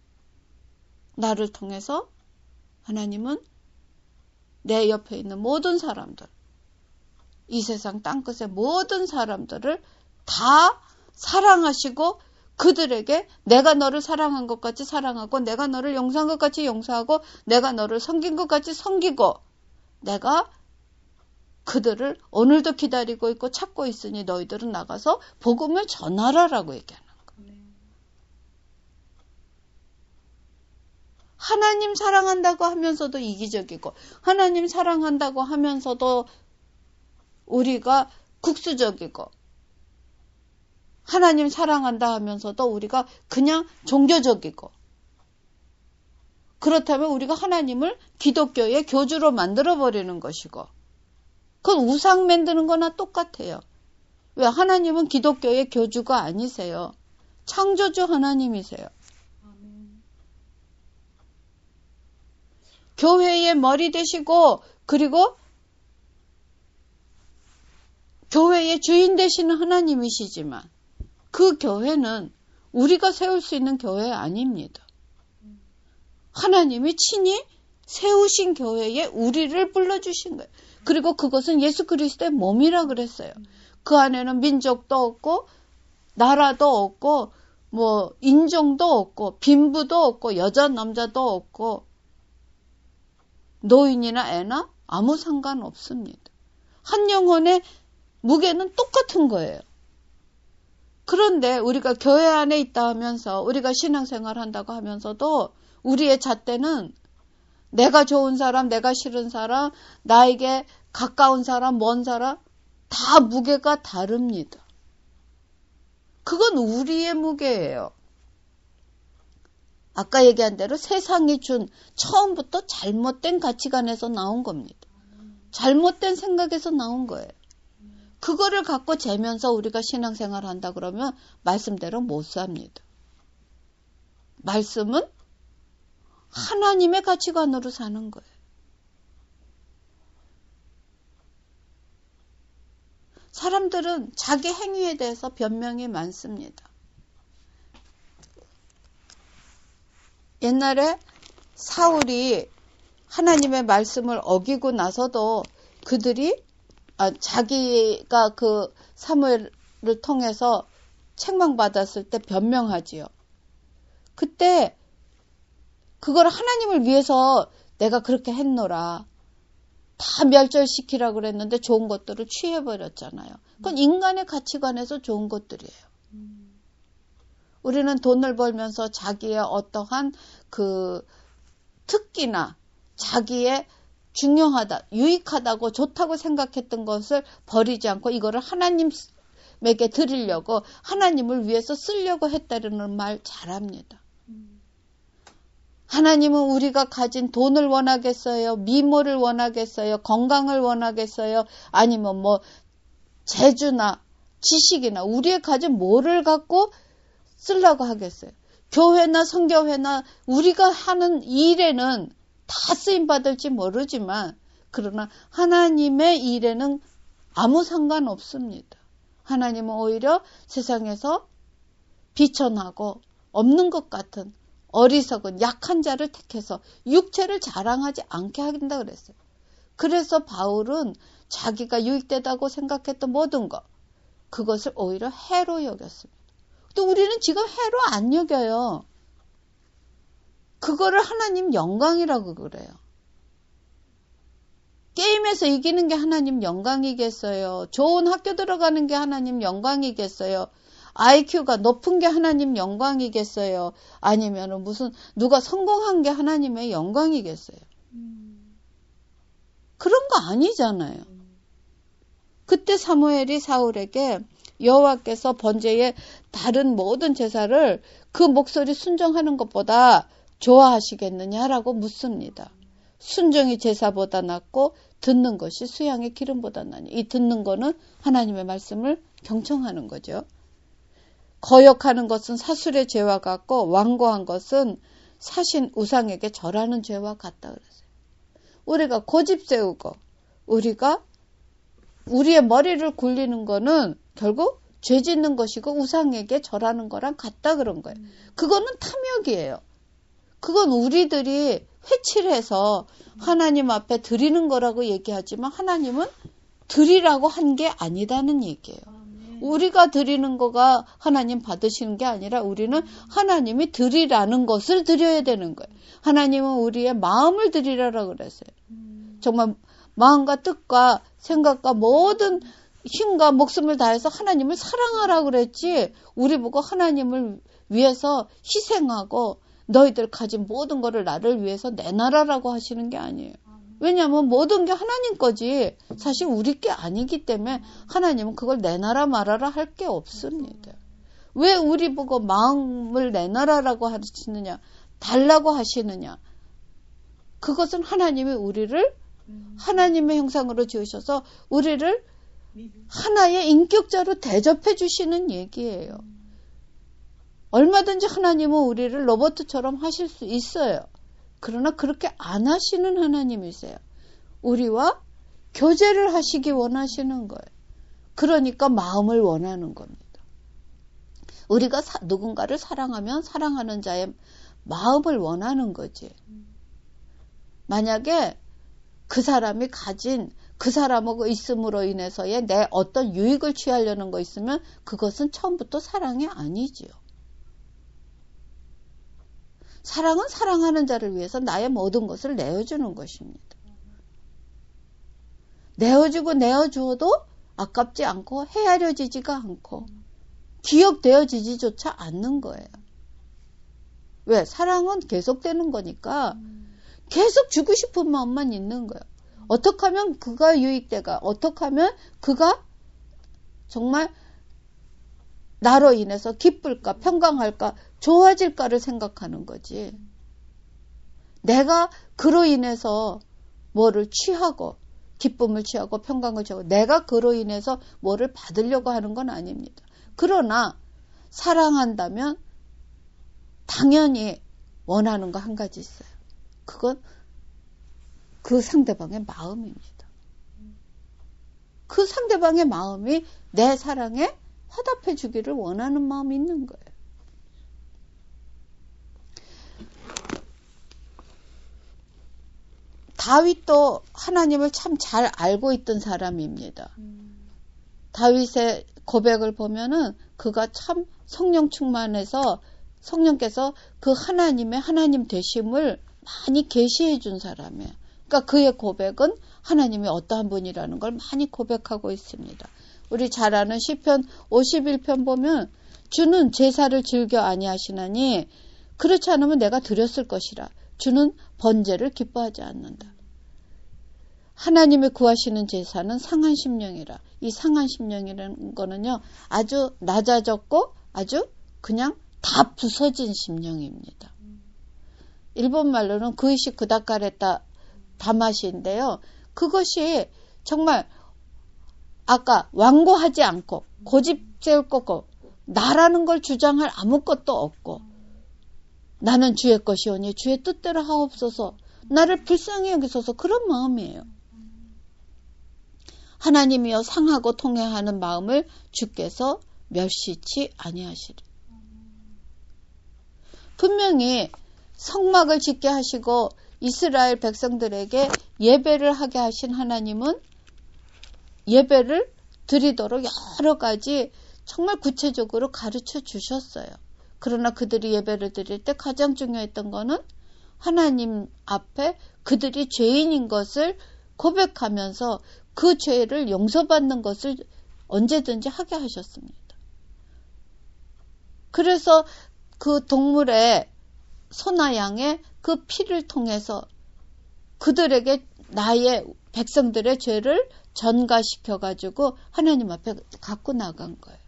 나를 통해서 하나님은 내 옆에 있는 모든 사람들, 이 세상 땅끝의 모든 사람들을 다 사랑하시고 그들에게 내가 너를 사랑한 것 같이 사랑하고 내가 너를 용서한 것 같이 용서하고 내가 너를 섬긴 것 같이 섬기고 내가 그들을 오늘도 기다리고 있고 찾고 있으니 너희들은 나가서 복음을 전하라라고 얘기하는 거예요. 하나님 사랑한다고 하면서도 이기적이고 하나님 사랑한다고 하면서도 우리가 국수적이고 하나님 사랑한다 하면서도 우리가 그냥 종교적이고 그렇다면 우리가 하나님을 기독교의 교주로 만들어버리는 것이고 그건 우상 만드는 거나 똑같아요. 왜? 하나님은 기독교의 교주가 아니세요. 창조주 하나님이세요. 아멘. 교회의 머리 되시고 그리고 교회의 주인 되시는 하나님이시지만 그 교회는 우리가 세울 수 있는 교회 아닙니다. 하나님이 친히 세우신 교회에 우리를 불러주신 거예요. 그리고 그것은 예수 그리스도의 몸이라 그랬어요. 그 안에는 민족도 없고 나라도 없고 뭐 인종도 없고 빈부도 없고 여자 남자도 없고 노인이나 애나 아무 상관없습니다. 한 영혼의 무게는 똑같은 거예요. 그런데 우리가 교회 안에 있다 하면서 우리가 신앙생활 한다고 하면서도 우리의 잣대는 내가 좋은 사람, 내가 싫은 사람, 나에게 가까운 사람, 먼 사람 다 무게가 다릅니다. 그건 우리의 무게예요. 아까 얘기한 대로 세상이 준 처음부터 잘못된 가치관에서 나온 겁니다. 잘못된 생각에서 나온 거예요. 그거를 갖고 재면서 우리가 신앙생활 한다 그러면 말씀대로 못 삽니다. 말씀은 하나님의 가치관으로 사는 거예요. 사람들은 자기 행위에 대해서 변명이 많습니다. 옛날에 사울이 하나님의 말씀을 어기고 나서도 그들이 아, 자기가 그 사무엘을 통해서 책망받았을 때 변명하지요. 그때 그걸 하나님을 위해서 내가 그렇게 했노라. 다 멸절시키라고 그랬는데 좋은 것들을 취해버렸잖아요. 그건 인간의 가치관에서 좋은 것들이에요. 우리는 돈을 벌면서 자기의 어떠한 그 특기나 자기의 중요하다, 유익하다고 좋다고 생각했던 것을 버리지 않고 이거를 하나님에게 드리려고 하나님을 위해서 쓰려고 했다는 말 잘합니다. 하나님은 우리가 가진 돈을 원하겠어요? 미모를 원하겠어요? 건강을 원하겠어요? 아니면 뭐 재주나 지식이나 우리의 가진 뭐를 갖고 쓰려고 하겠어요? 교회나 선교회나 우리가 하는 일에는 다 쓰임받을지 모르지만 그러나 하나님의 일에는 아무 상관없습니다. 하나님은 오히려 세상에서 비천하고 없는 것 같은 어리석은 약한 자를 택해서 육체를 자랑하지 않게 한다 그랬어요. 그래서 바울은 자기가 유익되다고 생각했던 모든 것, 그것을 오히려 해로 여겼습니다. 또 우리는 지금 해로 안 여겨요. 그거를 하나님 영광이라고 그래요. 게임에서 이기는 게 하나님 영광이겠어요? 좋은 학교 들어가는 게 하나님 영광이겠어요? 아이큐가 높은 게 하나님 영광이겠어요? 아니면 무슨 누가 성공한 게 하나님의 영광이겠어요? 그런 거 아니잖아요. 그때 사무엘이 사울에게 여호와께서 번제의 다른 모든 제사를 그 목소리 순종하는 것보다 좋아하시겠느냐라고 묻습니다. 순종이 제사보다 낫고 듣는 것이 수양의 기름보다 나니. 이 듣는 거는 하나님의 말씀을 경청하는 거죠. 거역하는 것은 사술의 죄와 같고 완고한 것은 사신 우상에게 절하는 죄와 같다 그랬어요. 우리가 고집 세우고 우리가 우리의 머리를 굴리는 거는 결국 죄 짓는 것이고 우상에게 절하는 거랑 같다 그런 거예요. 그거는 탐욕이에요. 그건 우리들이 회치를 해서 하나님 앞에 드리는 거라고 얘기하지만 하나님은 드리라고 한 게 아니다는 얘기예요. 우리가 드리는 거가 하나님 받으시는 게 아니라 우리는 하나님이 드리라는 것을 드려야 되는 거예요. 하나님은 우리의 마음을 드리라고 그랬어요. 정말 마음과 뜻과 생각과 모든 힘과 목숨을 다해서 하나님을 사랑하라고 그랬지 우리 보고 하나님을 위해서 희생하고 너희들 가진 모든 거를 나를 위해서 내놔라라고 하시는 게 아니에요. 왜냐하면 모든 게 하나님 거지 사실 우리 게 아니기 때문에 하나님은 그걸 내놔라 말아라 할 게 없습니다. 왜 우리 보고 마음을 내놔라라고 하시느냐 달라고 하시느냐 그것은 하나님이 우리를 하나님의 형상으로 지으셔서 우리를 하나의 인격자로 대접해 주시는 얘기예요. 얼마든지 하나님은 우리를 로봇처럼 하실 수 있어요. 그러나 그렇게 안 하시는 하나님이세요. 우리와 교제를 하시기 원하시는 거예요. 그러니까 마음을 원하는 겁니다. 우리가 사, 누군가를 사랑하면 사랑하는 자의 마음을 원하는 거지. 만약에 그 사람이 가진 그 사람하고 있음으로 인해서의 내 어떤 유익을 취하려는 거 있으면 그것은 처음부터 사랑이 아니지요. 사랑은 사랑하는 자를 위해서 나의 모든 것을 내어주는 것입니다. 내어주고 내어주어도 아깝지 않고 헤아려지지가 않고 기억되어지지조차 않는 거예요. 왜? 사랑은 계속되는 거니까 계속 주고 싶은 마음만 있는 거예요. 어떻게 하면 그가 유익되가, 어떻게 하면 그가 정말 나로 인해서 기쁠까, 평강할까, 좋아질까를 생각하는 거지. 내가 그로 인해서 뭐를 취하고, 기쁨을 취하고, 평강을 취하고, 내가 그로 인해서 뭐를 받으려고 하는 건 아닙니다. 그러나 사랑한다면 당연히 원하는 거 한 가지 있어요. 그건 그 상대방의 마음입니다. 그 상대방의 마음이 내 사랑에 화답해 주기를 원하는 마음이 있는 거예요. 다윗도 하나님을 참 잘 알고 있던 사람입니다. 다윗의 고백을 보면은 그가 참 성령 충만해서 성령께서 그 하나님의 하나님 되심을 많이 계시해 준 사람이에요. 그러니까 그의 고백은 하나님이 어떠한 분이라는 걸 많이 고백하고 있습니다. 우리 잘 아는 시편 오십일 편 보면 주는 제사를 즐겨 아니하시나니 그렇지 않으면 내가 드렸을 것이라. 주는 번제를 기뻐하지 않는다. 하나님이 구하시는 제사는 상한 심령이라. 이 상한 심령이라는 거는요, 아주 낮아졌고 아주 그냥 다 부서진 심령입니다. 일본 말로는 구이시 그다카레타 다마시인데요. 그것이 정말 아까 완고하지 않고 고집 세울 것고 나라는 걸 주장할 아무것도 없고 나는 주의 것이오니 주의 뜻대로 하옵소서. 나를 불쌍히 여기소서. 그런 마음이에요. 하나님이여 상하고 통회하는 마음을 주께서 멸시치 아니하시리. 분명히 성막을 짓게 하시고 이스라엘 백성들에게 예배를 하게 하신 하나님은 예배를 드리도록 여러 가지 정말 구체적으로 가르쳐 주셨어요. 그러나 그들이 예배를 드릴 때 가장 중요했던 거는 하나님 앞에 그들이 죄인인 것을 고백하면서 그 죄를 용서받는 것을 언제든지 하게 하셨습니다. 그래서 그 동물의 소나 양의 그 피를 통해서 그들에게 나의 백성들의 죄를 전가시켜가지고 하나님 앞에 갖고 나간 거예요.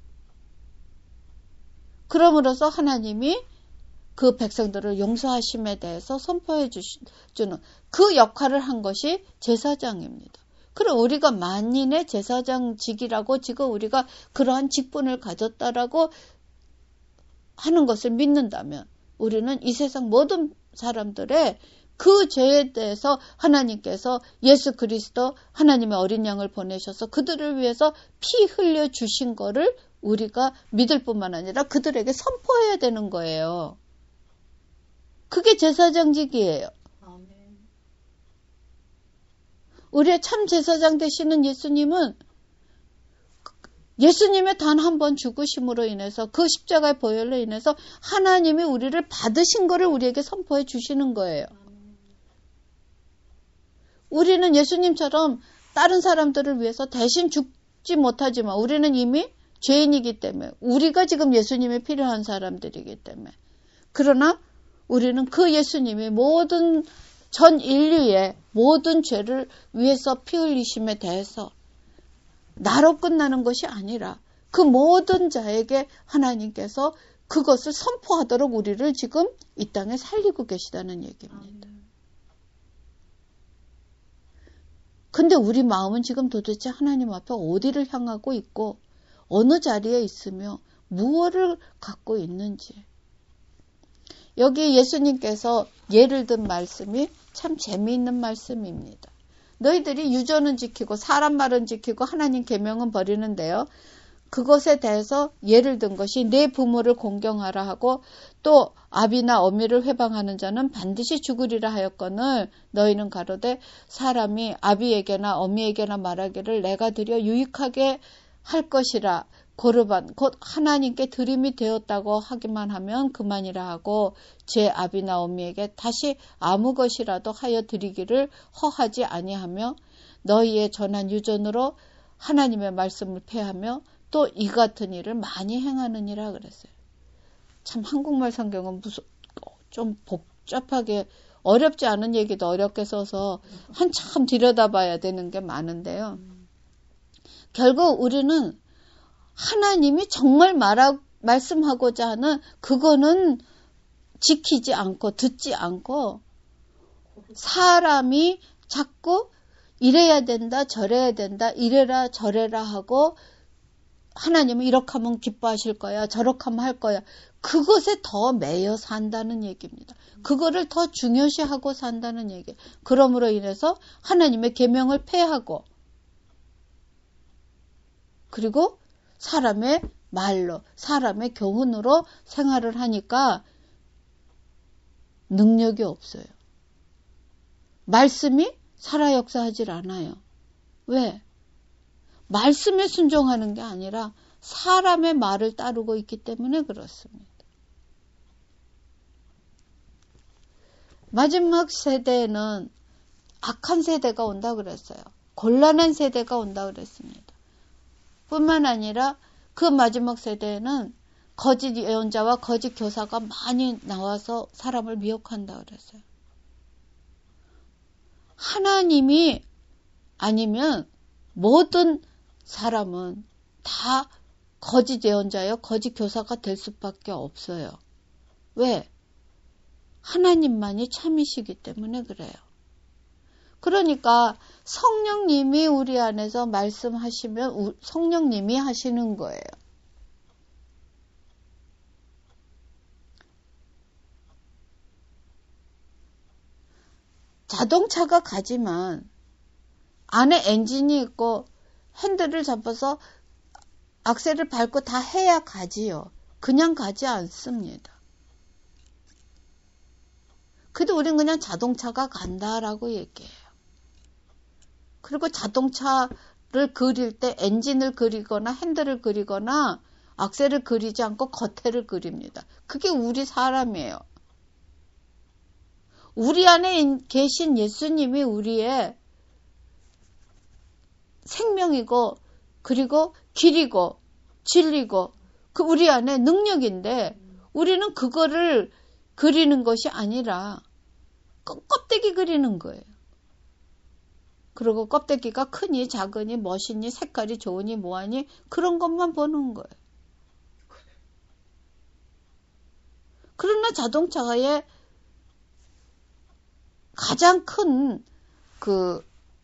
그럼으로써 하나님이 그 백성들을 용서하심에 대해서 선포해 주는 그 역할을 한 것이 제사장입니다. 그럼 우리가 만인의 제사장직이라고 지금 우리가 그러한 직분을 가졌다라고 하는 것을 믿는다면 우리는 이 세상 모든 사람들의 그 죄에 대해서 하나님께서 예수 그리스도 하나님의 어린 양을 보내셔서 그들을 위해서 피 흘려 주신 거를 우리가 믿을 뿐만 아니라 그들에게 선포해야 되는 거예요. 그게 제사장직이에요. 우리의 참 제사장 되시는 예수님은 예수님의 단 한 번 죽으심으로 인해서 그 십자가의 보혈로 인해서 하나님이 우리를 받으신 거를 우리에게 선포해 주시는 거예요. 우리는 예수님처럼 다른 사람들을 위해서 대신 죽지 못하지만 우리는 이미 죄인이기 때문에 우리가 지금 예수님이 필요한 사람들이기 때문에 그러나 우리는 그 예수님이 모든 전 인류의 모든 죄를 위해서 피 흘리심에 대해서 나로 끝나는 것이 아니라 그 모든 자에게 하나님께서 그것을 선포하도록 우리를 지금 이 땅에 살리고 계시다는 얘기입니다. 근데 우리 마음은 지금 도대체 하나님 앞에 어디를 향하고 있고 어느 자리에 있으며 무엇을 갖고 있는지. 여기 예수님께서 예를 든 말씀이 참 재미있는 말씀입니다. 너희들이 유전은 지키고 사람 말은 지키고 하나님 계명은 버리는데요. 그것에 대해서 예를 든 것이 내 부모를 공경하라 하고 또 아비나 어미를 회방하는 자는 반드시 죽으리라 하였거늘 너희는 가로되 사람이 아비에게나 어미에게나 말하기를 내가 드려 유익하게 할 것이라 고르반 곧 하나님께 드림이 되었다고 하기만 하면 그만이라 하고 제 아비나 어미에게 다시 아무 것이라도 하여 드리기를 허하지 아니하며 너희의 전한 유전으로 하나님의 말씀을 폐하며 또 이 같은 일을 많이 행하느니라 그랬어요. 참 한국말 성경은 무슨 좀 복잡하게 어렵지 않은 얘기도 어렵게 써서 한참 들여다봐야 되는 게 많은데요. 결국 우리는 하나님이 정말 말하, 말씀하고자 하는 그거는 지키지 않고 듣지 않고 사람이 자꾸 이래야 된다 저래야 된다 이래라 저래라 하고 하나님은 이렇게 하면 기뻐하실 거야 저렇게 하면 할 거야 그것에 더 매여 산다는 얘기입니다. 그거를 더 중요시하고 산다는 얘기예요. 그러므로 인해서 하나님의 계명을 폐하고 그리고 사람의 말로 사람의 교훈으로 생활을 하니까 능력이 없어요. 말씀이 살아 역사하질 않아요. 왜? 말씀에 순종하는 게 아니라 사람의 말을 따르고 있기 때문에 그렇습니다. 마지막 세대에는 악한 세대가 온다 그랬어요. 곤란한 세대가 온다 그랬습니다. 뿐만 아니라 그 마지막 세대에는 거짓 예언자와 거짓 교사가 많이 나와서 사람을 미혹한다 그랬어요. 하나님이 아니면 모든 사람은 다 거짓 예언자요, 거짓 교사가 될 수밖에 없어요. 왜? 하나님만이 참이시기 때문에 그래요. 그러니까 성령님이 우리 안에서 말씀하시면 성령님이 하시는 거예요. 자동차가 가지만 안에 엔진이 있고 핸들을 잡아서 악셀을 밟고 다 해야 가지요. 그냥 가지 않습니다. 그래도 우린 그냥 자동차가 간다라고 얘기해요. 그리고 자동차를 그릴 때 엔진을 그리거나 핸들을 그리거나 악셀을 그리지 않고 겉에를 그립니다. 그게 우리 사람이에요. 우리 안에 계신 예수님이 우리의 생명이고 그리고 길이고 진리고 그 우리 안에 능력인데 우리는 그거를 그리는 것이 아니라 껍데기 그리는 거예요. 그리고 껍데기가 크니 작으니 멋이니 색깔이 좋으니 뭐하니 그런 것만 보는 거예요. 그러나 자동차의 가장 큰 그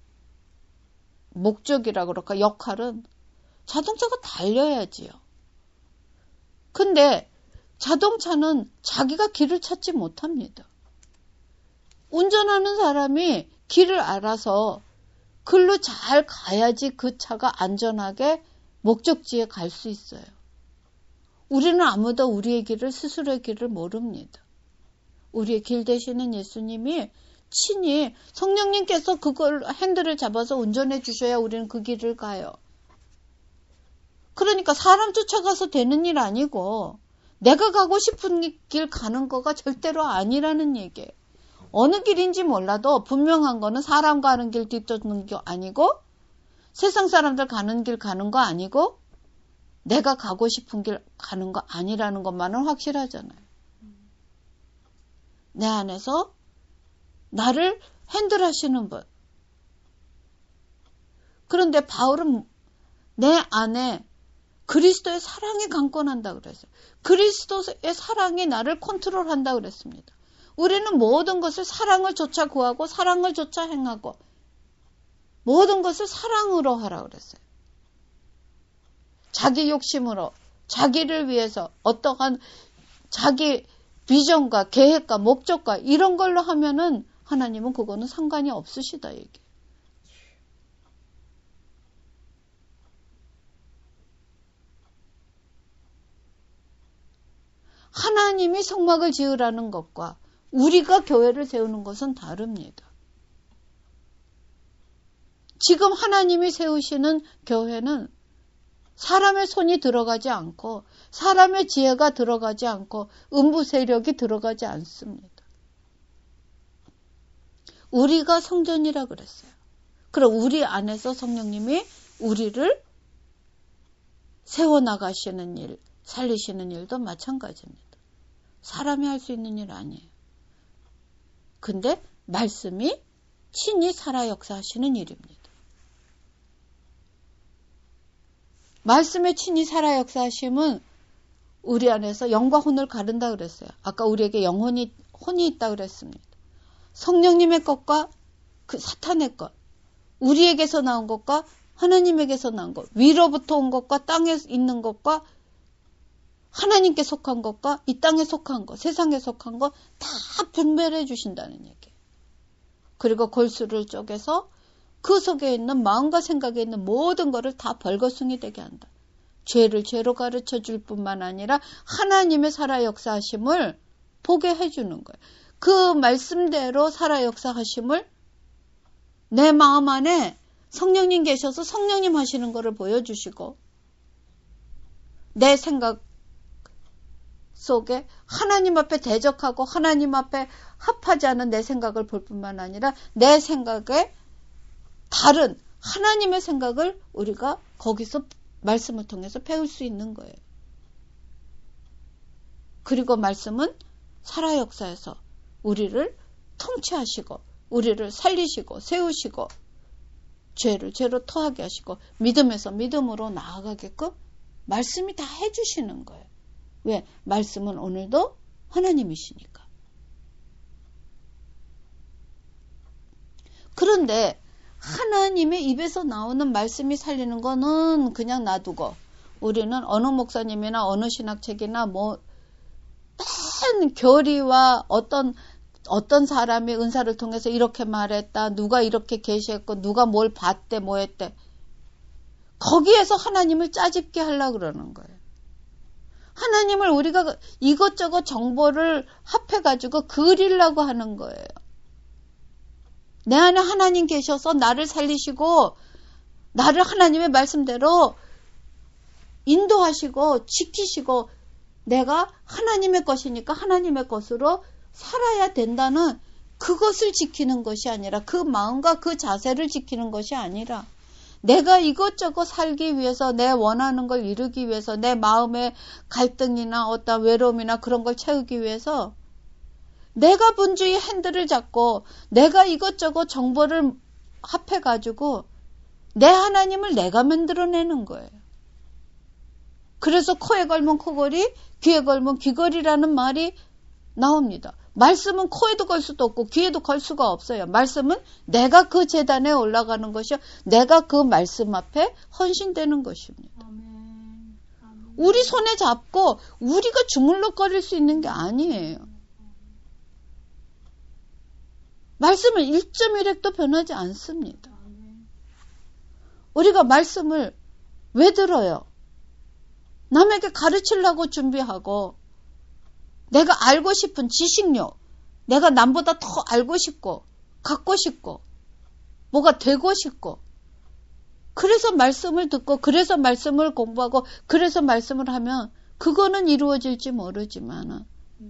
목적이라 그럴까 역할은 자동차가 달려야지요. 근데 자동차는 자기가 길을 찾지 못합니다. 운전하는 사람이 길을 알아서 글로 잘 가야지 그 차가 안전하게 목적지에 갈 수 있어요. 우리는 아무도 우리의 길을 스스로의 길을 모릅니다. 우리의 길 되시는 예수님이 친히 성령님께서 그걸 핸들을 잡아서 운전해 주셔야 우리는 그 길을 가요. 그러니까 사람 쫓아가서 되는 일 아니고 내가 가고 싶은 길 가는 거가 절대로 아니라는 얘기예요. 어느 길인지 몰라도 분명한 거는 사람 가는 길 뒤쫓는 게 아니고 세상 사람들 가는 길 가는 거 아니고 내가 가고 싶은 길 가는 거 아니라는 것만은 확실하잖아요. 내 안에서 나를 핸들하시는 분. 그런데 바울은 내 안에 그리스도의 사랑이 강권한다 그랬어요. 그리스도의 사랑이 나를 컨트롤한다 그랬습니다. 우리는 모든 것을 사랑을 조차 구하고 사랑을 조차 행하고 모든 것을 사랑으로 하라 그랬어요. 자기 욕심으로 자기를 위해서 어떠한 자기 비전과 계획과 목적과 이런 걸로 하면은 하나님은 그거는 상관이 없으시다 얘기. 하나님이 성막을 지으라는 것과 우리가 교회를 세우는 것은 다릅니다. 지금 하나님이 세우시는 교회는 사람의 손이 들어가지 않고 사람의 지혜가 들어가지 않고 음부 세력이 들어가지 않습니다. 우리가 성전이라 그랬어요. 그럼 우리 안에서 성령님이 우리를 세워나가시는 일, 살리시는 일도 마찬가지입니다. 사람이 할 수 있는 일 아니에요. 근데 말씀이 친히 살아 역사하시는 일입니다. 말씀의 친히 살아 역사하심은 우리 안에서 영과 혼을 가른다 그랬어요. 아까 우리에게 영혼이 혼이 있다 그랬습니다. 성령님의 것과 그 사탄의 것, 우리에게서 나온 것과 하나님에게서 나온 것, 위로부터 온 것과 땅에 있는 것과 하나님께 속한 것과 이 땅에 속한 것, 세상에 속한 것 다 분별해 주신다는 얘기예요. 그리고 골수를 쪼개서 그 속에 있는 마음과 생각에 있는 모든 것을 다 벌거숭이 되게 한다. 죄를 죄로 가르쳐 줄 뿐만 아니라 하나님의 살아 역사하심을 보게 해주는 거예요. 그 말씀대로 살아 역사하심을 내 마음 안에 성령님 계셔서 성령님 하시는 거를 보여주시고 내 생각 속에 하나님 앞에 대적하고 하나님 앞에 합하지 않은 내 생각을 볼 뿐만 아니라 내 생각에 다른 하나님의 생각을 우리가 거기서 말씀을 통해서 배울 수 있는 거예요. 그리고 말씀은 살아 역사에서 우리를 통치하시고 우리를 살리시고 세우시고 죄를 죄로 토하게 하시고 믿음에서 믿음으로 나아가게끔 말씀이 다 해주시는 거예요. 왜? 말씀은 오늘도 하나님이시니까. 그런데 하나님의 입에서 나오는 말씀이 살리는 거는 그냥 놔두고 우리는 어느 목사님이나 어느 신학책이나 뭐 맨 교리와 어떤 어떤 사람이 은사를 통해서 이렇게 말했다. 누가 이렇게 계시했고 누가 뭘 봤대 뭐 했대. 거기에서 하나님을 짜집게 하려고 그러는 거예요. 하나님을 우리가 이것저것 정보를 합해가지고 그리려고 하는 거예요. 내 안에 하나님 계셔서 나를 살리시고 나를 하나님의 말씀대로 인도하시고 지키시고 내가 하나님의 것이니까 하나님의 것으로 살아야 된다는 그것을 지키는 것이 아니라 그 마음과 그 자세를 지키는 것이 아니라 내가 이것저것 살기 위해서 내 원하는 걸 이루기 위해서 내 마음의 갈등이나 어떤 외로움이나 그런 걸 채우기 위해서 내가 분주히 핸들을 잡고 내가 이것저것 정보를 합해가지고 내 하나님을 내가 만들어내는 거예요. 그래서 코에 걸면 코걸이, 귀에 걸면 귀걸이라는 말이 나옵니다. 말씀은 코에도 걸 수도 없고 귀에도 걸 수가 없어요. 말씀은 내가 그 제단에 올라가는 것이요. 내가 그 말씀 앞에 헌신되는 것입니다. 아멘. 아멘. 우리 손에 잡고 우리가 주물럭거릴 수 있는 게 아니에요. 말씀은 일 점 일 핵도 변하지 않습니다. 우리가 말씀을 왜 들어요? 남에게 가르치려고 준비하고 내가 알고 싶은 지식력, 내가 남보다 더 알고 싶고 갖고 싶고 뭐가 되고 싶고 그래서 말씀을 듣고 그래서 말씀을 공부하고 그래서 말씀을 하면 그거는 이루어질지 모르지만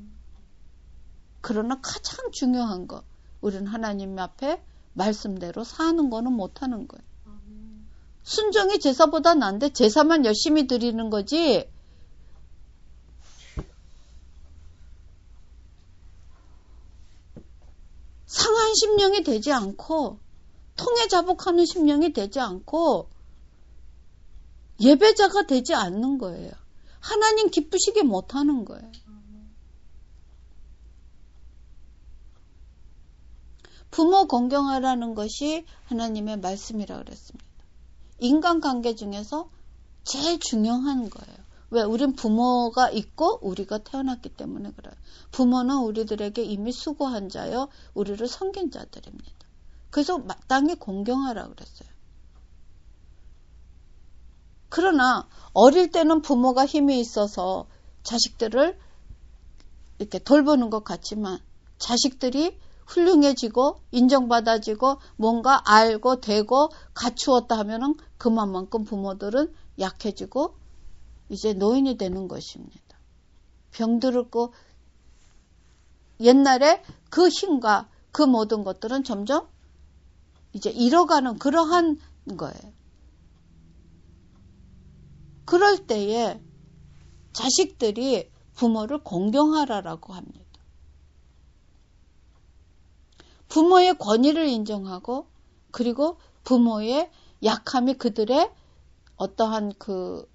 그러나 가장 중요한 거 우리는 하나님 앞에 말씀대로 사는 거는 못하는 거예요. 순종이 제사보다 난데 제사만 열심히 드리는 거지 상한 심령이 되지 않고 통에 자복하는 심령이 되지 않고 예배자가 되지 않는 거예요. 하나님 기쁘시게 못하는 거예요. 부모 공경하라는 것이 하나님의 말씀이라고 그랬습니다. 인간관계 중에서 제일 중요한 거예요. 왜? 우린 부모가 있고 우리가 태어났기 때문에 그래요. 부모는 우리들에게 이미 수고한 자요. 우리를 섬긴 자들입니다. 그래서 마땅히 공경하라고 그랬어요. 그러나 어릴 때는 부모가 힘이 있어서 자식들을 이렇게 돌보는 것 같지만 자식들이 훌륭해지고 인정받아지고 뭔가 알고 되고 갖추었다 하면은 그만큼 부모들은 약해지고 이제 노인이 되는 것입니다. 병들고 옛날에 그 힘과 그 모든 것들은 점점 이제 잃어가는 그러한 거예요. 그럴 때에 자식들이 부모를 공경하라라고 합니다. 부모의 권위를 인정하고 그리고 부모의 약함이 그들의 어떠한 그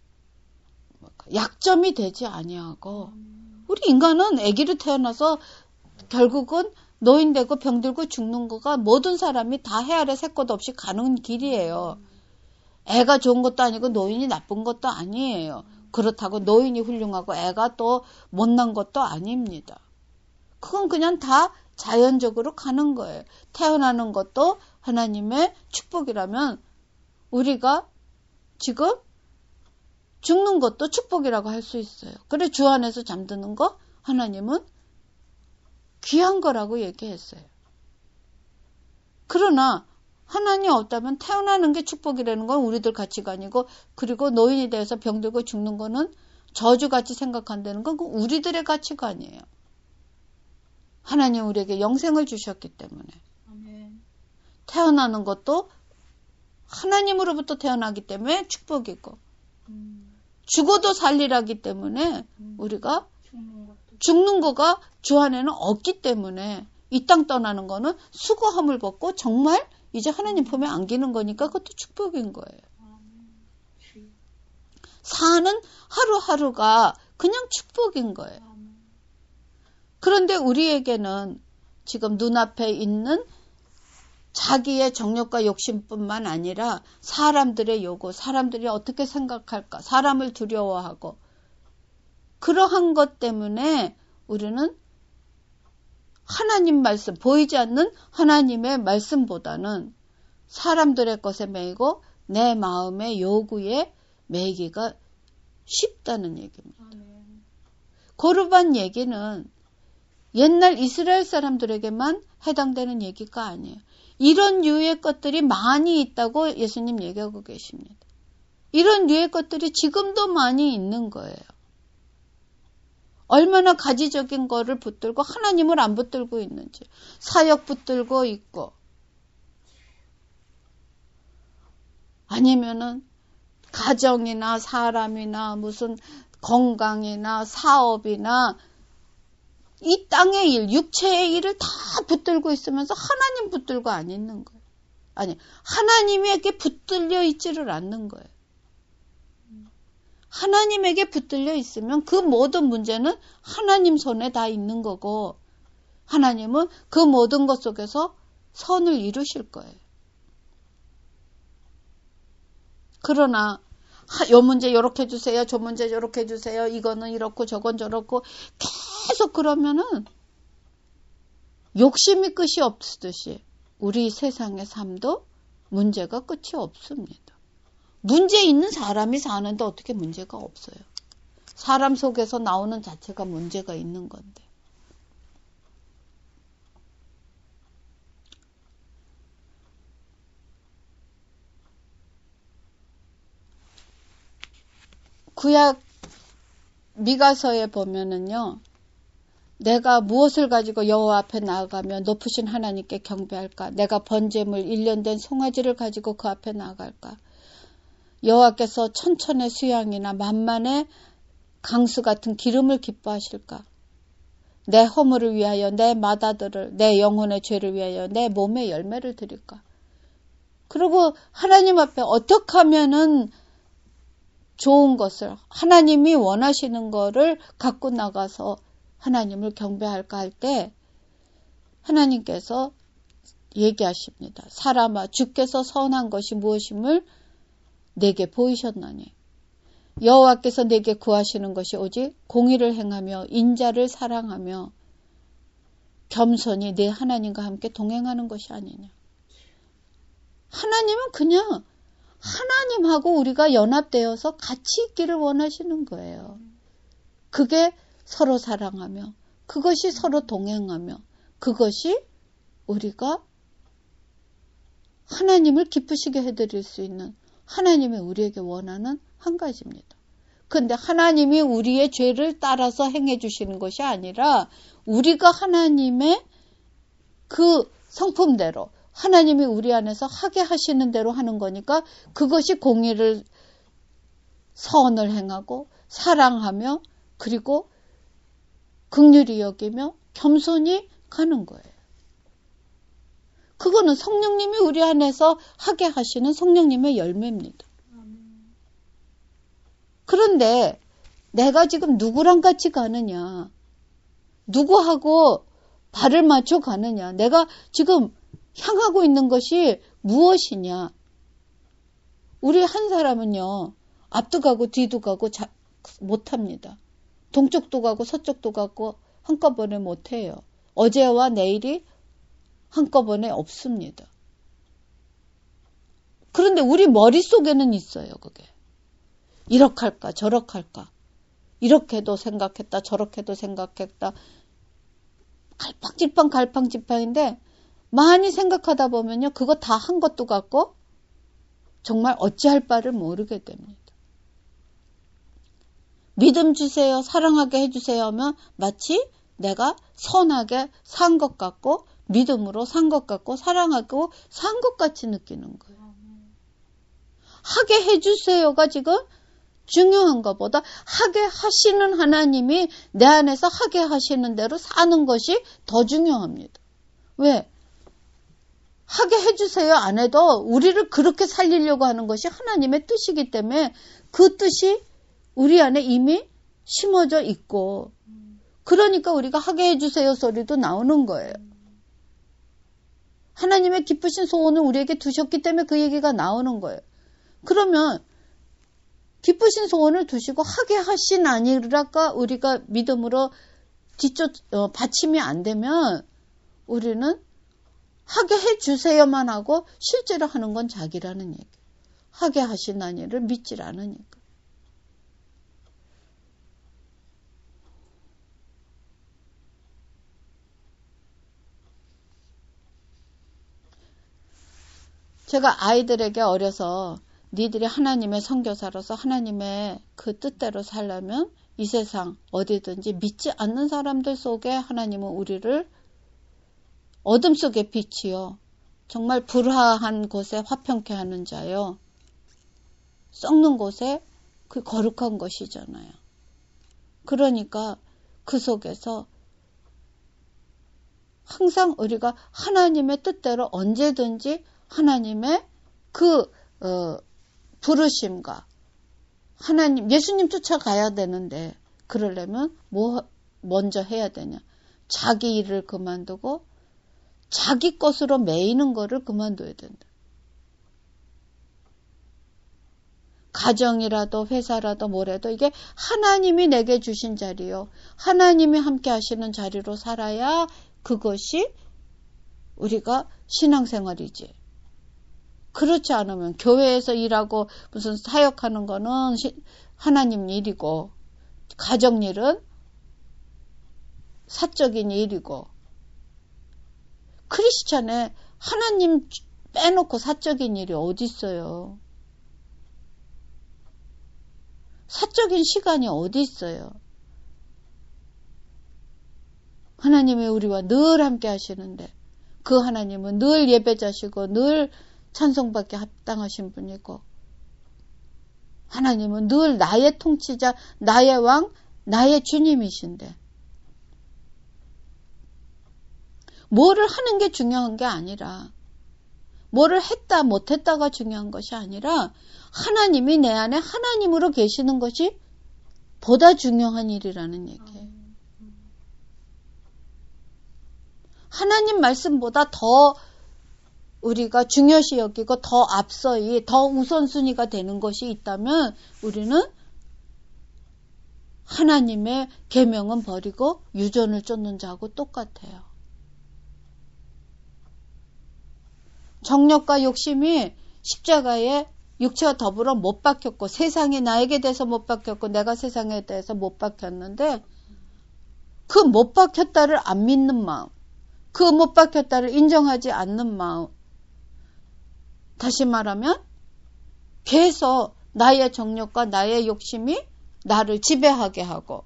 약점이 되지 아니하고 우리 인간은 아기로 태어나서 결국은 노인되고 병들고 죽는 거가 모든 사람이 다 해 아래 새 것 없이 가는 길이에요. 애가 좋은 것도 아니고 노인이 나쁜 것도 아니에요. 그렇다고 노인이 훌륭하고 애가 또 못난 것도 아닙니다. 그건 그냥 다 자연적으로 가는 거예요. 태어나는 것도 하나님의 축복이라면 우리가 지금 죽는 것도 축복이라고 할 수 있어요. 그래 주 안에서 잠드는 거 하나님은 귀한 거라고 얘기했어요. 그러나 하나님 없다면 태어나는 게 축복이라는 건 우리들 가치관이고, 그리고 노인이 돼서 병들고 죽는 거는 저주같이 생각한다는 건 우리들의 가치관이에요. 하나님 우리에게 영생을 주셨기 때문에. 아멘. 태어나는 것도 하나님으로부터 태어나기 때문에 축복이고, 음. 죽어도 살리라기 때문에 음. 우리가 죽는 것도 죽는 거가 주 안에는 없기 때문에 이 땅 떠나는 거는 수고함을 벗고 정말 이제 하나님 품에 안기는 거니까 그것도 축복인 거예요. 아멘. 사는 하루하루가 그냥 축복인 거예요. 아멘. 그런데 우리에게는 지금 눈앞에 있는 자기의 정욕과 욕심뿐만 아니라 사람들의 요구, 사람들이 어떻게 생각할까, 사람을 두려워하고, 그러한 것 때문에 우리는 하나님 말씀, 보이지 않는 하나님의 말씀보다는 사람들의 것에 매이고 내 마음의 요구에 매이기가 쉽다는 얘기입니다. 아멘. 고르반 얘기는 옛날 이스라엘 사람들에게만 해당되는 얘기가 아니에요. 이런 류의 것들이 많이 있다고 예수님 얘기하고 계십니다. 이런 류의 것들이 지금도 많이 있는 거예요. 얼마나 가지적인 거를 붙들고 하나님을 안 붙들고 있는지. 사역 붙들고 있고, 아니면은 가정이나 사람이나 무슨 건강이나 사업이나 이 땅의 일, 육체의 일을 다 붙들고 있으면서 하나님 붙들고 안 있는 거예요. 아니, 하나님에게 붙들려 있지를 않는 거예요. 하나님에게 붙들려 있으면 그 모든 문제는 하나님 손에 다 있는 거고, 하나님은 그 모든 것 속에서 선을 이루실 거예요. 그러나 요 문제 요렇게 해주세요, 저 문제 요렇게 해주세요, 이거는 이렇고 저건 저렇고 계속 그러면은 욕심이 끝이 없듯이 우리 세상의 삶도 문제가 끝이 없습니다. 문제 있는 사람이 사는데 어떻게 문제가 없어요? 사람 속에서 나오는 자체가 문제가 있는 건데. 구약 미가서에 보면은요, 내가 무엇을 가지고 여호와 앞에 나아가며 높으신 하나님께 경배할까? 내가 번제물 일 년 된 송아지를 가지고 그 앞에 나아갈까? 여호와께서 천천의 수양이나 만만의 강수 같은 기름을 기뻐하실까? 내 허물을 위하여 내 마다들을, 내 영혼의 죄를 위하여 내 몸의 열매를 드릴까? 그리고 하나님 앞에 어떻게 하면은 좋은 것을, 하나님이 원하시는 거를 갖고 나가서 하나님을 경배할까 할 때 하나님께서 얘기하십니다. 사람아, 주께서 선한 것이 무엇임을 내게 보이셨나니 여호와께서 내게 구하시는 것이 오직 공의를 행하며 인자를 사랑하며 겸손히 내 하나님과 함께 동행하는 것이 아니냐. 하나님은 그냥 하나님하고 우리가 연합되어서 같이 있기를 원하시는 거예요. 그게 서로 사랑하며, 그것이 서로 동행하며, 그것이 우리가 하나님을 기쁘시게 해드릴 수 있는, 하나님이 우리에게 원하는 한 가지입니다. 그런데 하나님이 우리의 죄를 따라서 행해 주시는 것이 아니라 우리가 하나님의 그 성품대로, 하나님이 우리 안에서 하게 하시는 대로 하는 거니까 그것이 공의를, 선을 행하고 사랑하며 그리고 긍휼히 여기며 겸손히 가는 거예요. 그거는 성령님이 우리 안에서 하게 하시는 성령님의 열매입니다. 그런데 내가 지금 누구랑 같이 가느냐, 누구하고 발을 맞춰 가느냐, 내가 지금 향하고 있는 것이 무엇이냐. 우리 한 사람은요, 앞도 가고 뒤도 가고 자, 못합니다. 동쪽도 가고 서쪽도 가고 한꺼번에 못해요. 어제와 내일이 한꺼번에 없습니다. 그런데 우리 머릿속에는 있어요, 그게. 이렇게 할까 저렇게 할까, 이렇게도 생각했다 저렇게도 생각했다, 갈팡질팡 갈팡질팡인데 많이 생각하다 보면요. 그거 다 한 것도 같고 정말 어찌할 바를 모르게 됩니다. 믿음 주세요. 사랑하게 해주세요 하면 마치 내가 선하게 산 것 같고 믿음으로 산 것 같고 사랑하고 산 것 같이 느끼는 거예요. 하게 해주세요가 지금 중요한 것보다 하게 하시는 하나님이 내 안에서 하게 하시는 대로 사는 것이 더 중요합니다. 왜? 하게 해주세요 안 해도 우리를 그렇게 살리려고 하는 것이 하나님의 뜻이기 때문에 그 뜻이 우리 안에 이미 심어져 있고 그러니까 우리가 하게 해주세요 소리도 나오는 거예요. 하나님의 기쁘신 소원을 우리에게 두셨기 때문에 그 얘기가 나오는 거예요. 그러면 기쁘신 소원을 두시고 하게 하신 아니라까 우리가 믿음으로 뒤쫓 어, 받침이 안 되면 우리는 하게 해주세요만 하고 실제로 하는 건 자기라는 얘기. 하게 하신 아니를 믿질 않으니까. 제가 아이들에게 어려서 니들이 하나님의 선교사로서 하나님의 그 뜻대로 살려면 이 세상 어디든지 믿지 않는 사람들 속에 하나님은 우리를 어둠 속의 빛이요. 정말 불화한 곳에 화평케 하는 자요. 썩는 곳에 그 거룩한 것이잖아요. 그러니까 그 속에서 항상 우리가 하나님의 뜻대로 언제든지 하나님의 그 어, 부르심과 하나님 예수님 쫓아가야 되는데 그러려면 뭐 먼저 해야 되냐? 자기 일을 그만두고 자기 것으로 매이는 거를 그만둬야 된다. 가정이라도 회사라도 뭐라도 이게 하나님이 내게 주신 자리요. 하나님이 함께 하시는 자리로 살아야 그것이 우리가 신앙생활이지. 그렇지 않으면 교회에서 일하고 무슨 사역하는 거는 하나님 일이고 가정 일은 사적인 일이고 크리스찬에 하나님 빼놓고 사적인 일이 어디 있어요? 사적인 시간이 어디 있어요? 하나님이 우리와 늘 함께 하시는데 그 하나님은 늘 예배자시고 늘 찬송받게 합당하신 분이고 하나님은 늘 나의 통치자, 나의 왕, 나의 주님이신데 뭐를 하는 게 중요한 게 아니라 뭐를 했다 못했다가 중요한 것이 아니라 하나님이 내 안에 하나님으로 계시는 것이 보다 중요한 일이라는 얘기예요. 하나님 말씀보다 더 우리가 중요시 여기고 더 앞서이 더 우선순위가 되는 것이 있다면 우리는 하나님의 계명은 버리고 유전을 쫓는 자하고 똑같아요. 정욕과 욕심이 십자가에 육체와 더불어 못 박혔고 세상이 나에게 대해서 못 박혔고 내가 세상에 대해서 못 박혔는데 그 못 박혔다를 안 믿는 마음, 그 못 박혔다를 인정하지 않는 마음, 다시 말하면 계속 나의 정욕과 나의 욕심이 나를 지배하게 하고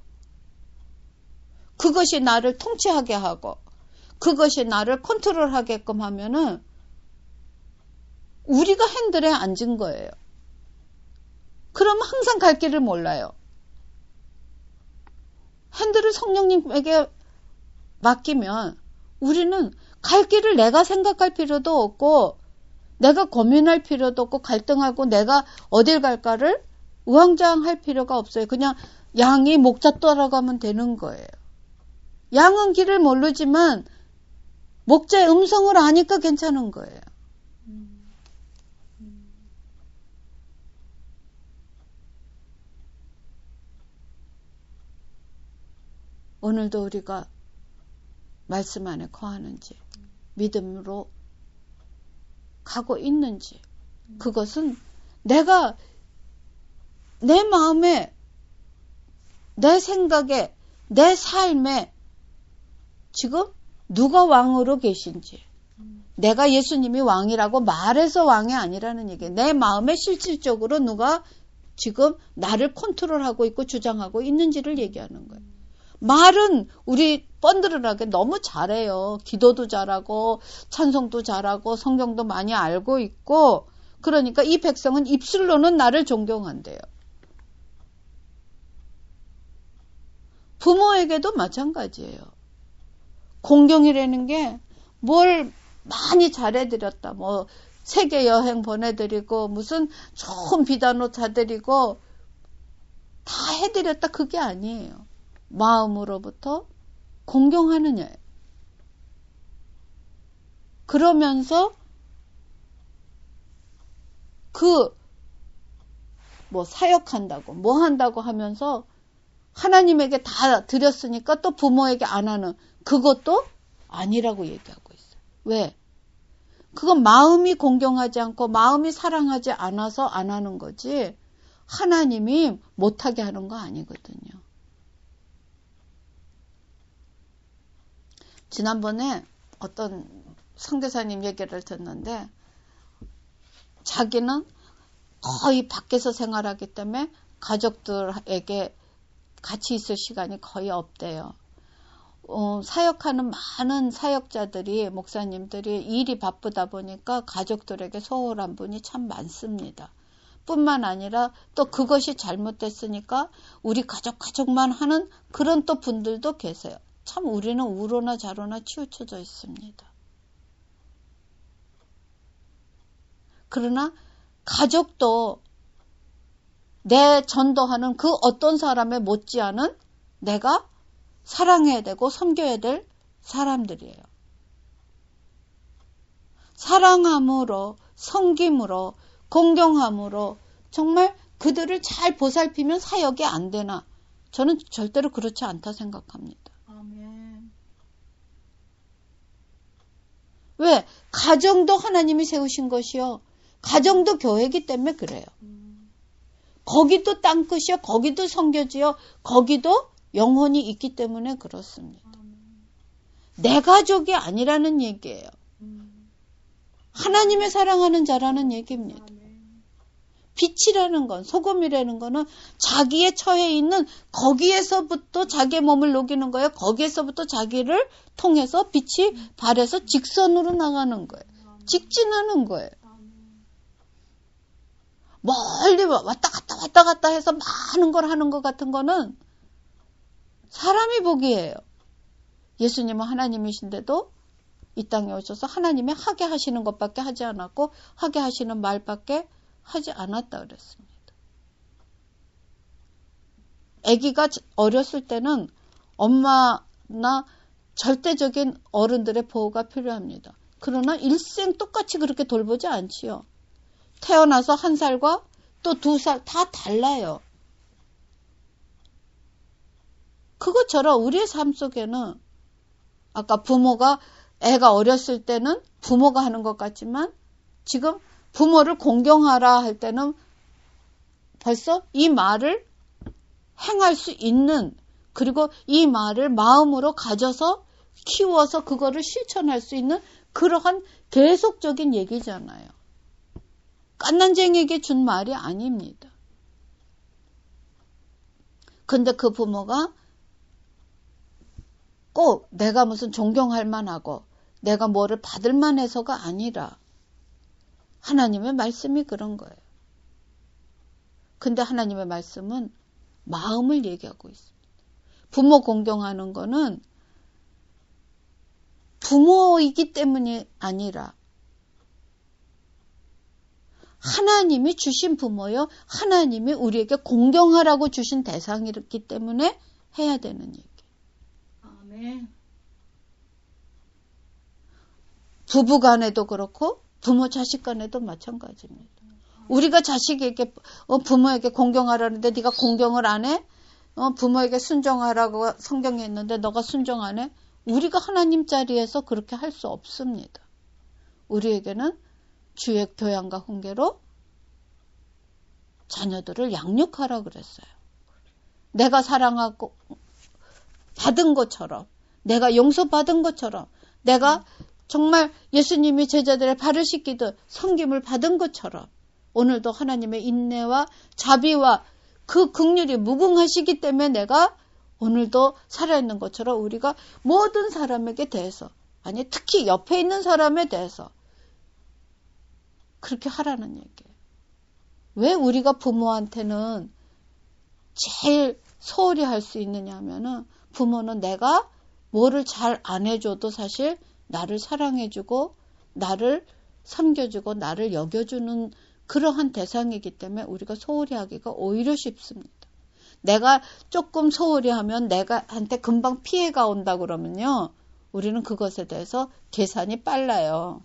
그것이 나를 통치하게 하고 그것이 나를 컨트롤하게끔 하면은 우리가 핸들에 앉은 거예요. 그러면 항상 갈 길을 몰라요. 핸들을 성령님에게 맡기면 우리는 갈 길을 내가 생각할 필요도 없고 내가 고민할 필요도 없고 갈등하고 내가 어딜 갈까를 우왕좌왕할 필요가 없어요. 그냥 양이 목자 따라가면 되는 거예요. 양은 길을 모르지만 목자의 음성을 아니까 괜찮은 거예요. 오늘도 우리가 말씀 안에 거하는지 믿음으로 가고 있는지 그것은 내가 내 마음에 내 생각에 내 삶에 지금 누가 왕으로 계신지 내가 예수님이 왕이라고 말해서 왕이 아니라는 얘기예요. 내 마음에 실질적으로 누가 지금 나를 컨트롤하고 있고 주장하고 있는지를 얘기하는 거예요. 말은 우리 뻔드르하게 너무 잘해요. 기도도 잘하고 찬송도 잘하고 성경도 많이 알고 있고, 그러니까 이 백성은 입술로는 나를 존경한대요. 부모에게도 마찬가지예요. 공경이라는 게 뭘 많이 잘해드렸다, 뭐 세계 여행 보내드리고 무슨 좋은 비단 옷 사드리고 다 해드렸다, 그게 아니에요. 마음으로부터 공경하느냐예요. 그러면서 그 뭐 사역한다고 뭐 한다고 하면서 하나님에게 다 드렸으니까 또 부모에게 안 하는, 그것도 아니라고 얘기하고 있어요. 왜? 그건 마음이 공경하지 않고 마음이 사랑하지 않아서 안 하는 거지, 하나님이 못하게 하는 거 아니거든요. 지난번에 어떤 선교사님 얘기를 듣는데, 자기는 거의 밖에서 생활하기 때문에 가족들에게 같이 있을 시간이 거의 없대요. 어, 사역하는 많은 사역자들이, 목사님들이 일이 바쁘다 보니까 가족들에게 소홀한 분이 참 많습니다. 뿐만 아니라 또 그것이 잘못됐으니까 우리 가족 가족만 하는 그런 또 분들도 계세요. 참 우리는 우로나 좌로나 치우쳐져 있습니다. 그러나 가족도 내 전도하는 그 어떤 사람에 못지않은 내가 사랑해야 되고 섬겨야 될 사람들이에요. 사랑함으로, 섬김으로, 공경함으로 정말 그들을 잘 보살피면 사역이 안 되나? 저는 절대로 그렇지 않다 생각합니다. 아멘. 왜? 가정도 하나님이 세우신 것이요. 가정도 교회이기 때문에 그래요. 음. 거기도 땅끝이요. 거기도 성교지요. 거기도 영혼이 있기 때문에 그렇습니다. 아멘. 내 가족이 아니라는 얘기예요. 음. 하나님의 사랑하는 자라는 얘기입니다. 아멘. 빛이라는 건, 소금이라는 거는 자기의 처해 있는 거기에서부터 자기의 몸을 녹이는 거예요. 거기에서부터 자기를 통해서 빛이 발해서 직선으로 나가는 거예요. 직진하는 거예요. 멀리 왔다 갔다 왔다 갔다 해서 많은 걸 하는 것 같은 거는 사람이 보기에요. 예수님은 하나님이신데도 이 땅에 오셔서 하나님의 하게 하시는 것밖에 하지 않았고 하게 하시는 말밖에 하지 않았다 그랬습니다. 아기가 어렸을 때는 엄마나 절대적인 어른들의 보호가 필요합니다. 그러나 일생 똑같이 그렇게 돌보지 않지요. 태어나서 한 살과 또 두 살 다 달라요. 그것처럼 우리의 삶 속에는 아까 부모가, 애가 어렸을 때는 부모가 하는 것 같지만 지금 부모를 공경하라 할 때는 벌써 이 말을 행할 수 있는, 그리고 이 말을 마음으로 가져서 키워서 그거를 실천할 수 있는 그러한 계속적인 얘기잖아요. 깐난쟁이에게 준 말이 아닙니다. 근데 그 부모가 꼭 내가 무슨 존경할 만하고 내가 뭐를 받을 만해서가 아니라 하나님의 말씀이 그런 거예요. 근데 하나님의 말씀은 마음을 얘기하고 있습니다. 부모 공경하는 거는 부모이기 때문이 아니라 하나님이 주신 부모요, 하나님이 우리에게 공경하라고 주신 대상이기 때문에 해야 되는 얘기. 아멘. 부부 간에도 그렇고 부모 자식 간에도 마찬가지입니다. 우리가 자식에게, 어, 부모에게 공경하라는데 네가 공경을 안 해? 어, 부모에게 순종하라고 성경에 있는데 너가 순종 안 해? 우리가 하나님 자리에서 그렇게 할 수 없습니다. 우리에게는 주의 교양과 훈계로 자녀들을 양육하라 그랬어요. 내가 사랑하고 받은 것처럼, 내가 용서받은 것처럼, 내가 정말 예수님이 제자들의 발을 씻기듯 섬김을 받은 것처럼 오늘도 하나님의 인내와 자비와 그 긍휼이 무궁하시기 때문에 내가 오늘도 살아있는 것처럼 우리가 모든 사람에게 대해서, 아니 특히 옆에 있는 사람에 대해서 그렇게 하라는 얘기예요. 왜 우리가 부모한테는 제일 소홀히 할 수 있느냐 하면은, 부모는 내가 뭐를 잘 안 해줘도 사실 나를 사랑해주고 나를 섬겨주고 나를 여겨주는 그러한 대상이기 때문에 우리가 소홀히 하기가 오히려 쉽습니다. 내가 조금 소홀히 하면 내가 한테 금방 피해가 온다 그러면요, 우리는 그것에 대해서 계산이 빨라요.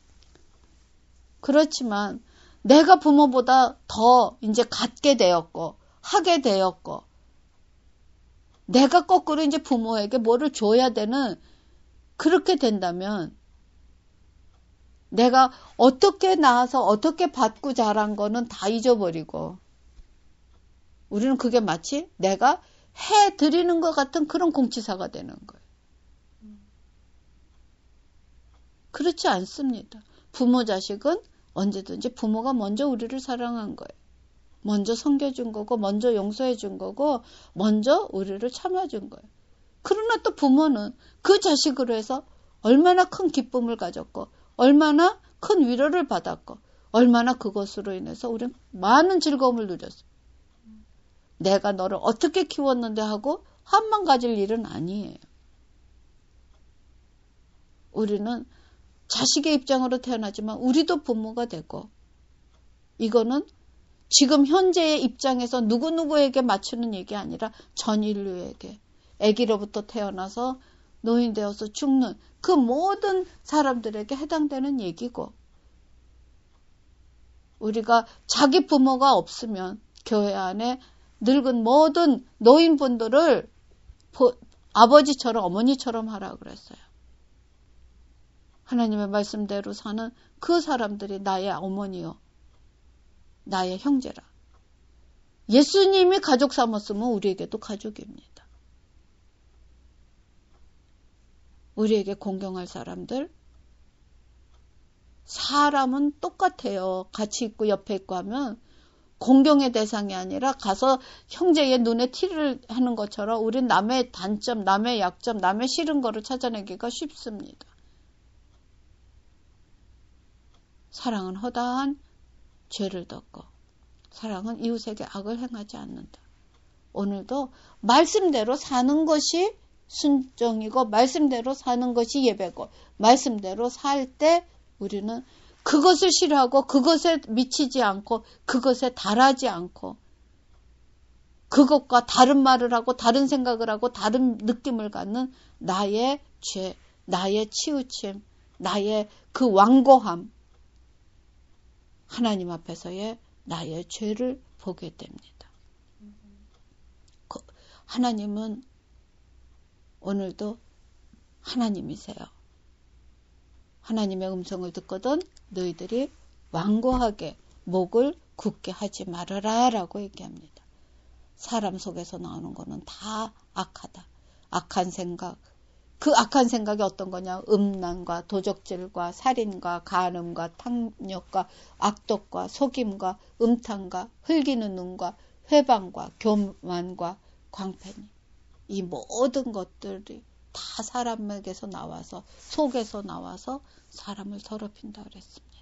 그렇지만 내가 부모보다 더 이제 갖게 되었고 하게 되었고 내가 거꾸로 이제 부모에게 뭐를 줘야 되는, 그렇게 된다면 내가 어떻게 낳아서 어떻게 받고 자란 거는 다 잊어버리고 우리는 그게 마치 내가 해드리는 것 같은 그런 공치사가 되는 거예요. 그렇지 않습니다. 부모 자식은 언제든지 부모가 먼저 우리를 사랑한 거예요. 먼저 섬겨준 거고 먼저 용서해 준 거고 먼저 우리를 참아준 거예요. 그러나 또 부모는 그 자식으로 해서 얼마나 큰 기쁨을 가졌고 얼마나 큰 위로를 받았고 얼마나 그것으로 인해서 우리는 많은 즐거움을 누렸어요. 내가 너를 어떻게 키웠는데 하고 한만 가질 일은 아니에요. 우리는 자식의 입장으로 태어나지만 우리도 부모가 되고, 이거는 지금 현재의 입장에서 누구누구에게 맞추는 얘기 아니라 전 인류에게, 아기로부터 태어나서 노인 되어서 죽는 그 모든 사람들에게 해당되는 얘기고, 우리가 자기 부모가 없으면 교회 안에 늙은 모든 노인분들을 아버지처럼 어머니처럼 하라고 그랬어요. 하나님의 말씀대로 사는 그 사람들이 나의 어머니요, 나의 형제라. 예수님이 가족 삼았으면 우리에게도 가족입니다. 우리에게 공경할 사람들, 사람은 똑같아요. 같이 있고 옆에 있고 하면 공경의 대상이 아니라 가서 형제의 눈에 티를 하는 것처럼 우린 남의 단점, 남의 약점, 남의 싫은 거를 찾아내기가 쉽습니다. 사랑은 허다한 죄를 덮고 사랑은 이웃에게 악을 행하지 않는다. 오늘도 말씀대로 사는 것이 순종이고 말씀대로 사는 것이 예배고 말씀대로 살 때 우리는 그것을 싫어하고 그것에 미치지 않고 그것에 달하지 않고 그것과 다른 말을 하고 다른 생각을 하고 다른 느낌을 갖는 나의 죄, 나의 치우침, 나의 그 완고함, 하나님 앞에서의 나의 죄를 보게 됩니다. 하나님은 오늘도 하나님이세요. 하나님의 음성을 듣거든 너희들이 완고하게 목을 굳게 하지 말아라 라고 얘기합니다. 사람 속에서 나오는 거는 다 악하다. 악한 생각. 그 악한 생각이 어떤 거냐? 음란과 도적질과 살인과 간음과 탐욕과 악독과 속임과 음탕과 흘기는 눈과 회방과 교만과 광팬이. 이 모든 것들이 다 사람에게서 나와서 속에서 나와서 사람을 더럽힌다 그랬습니다.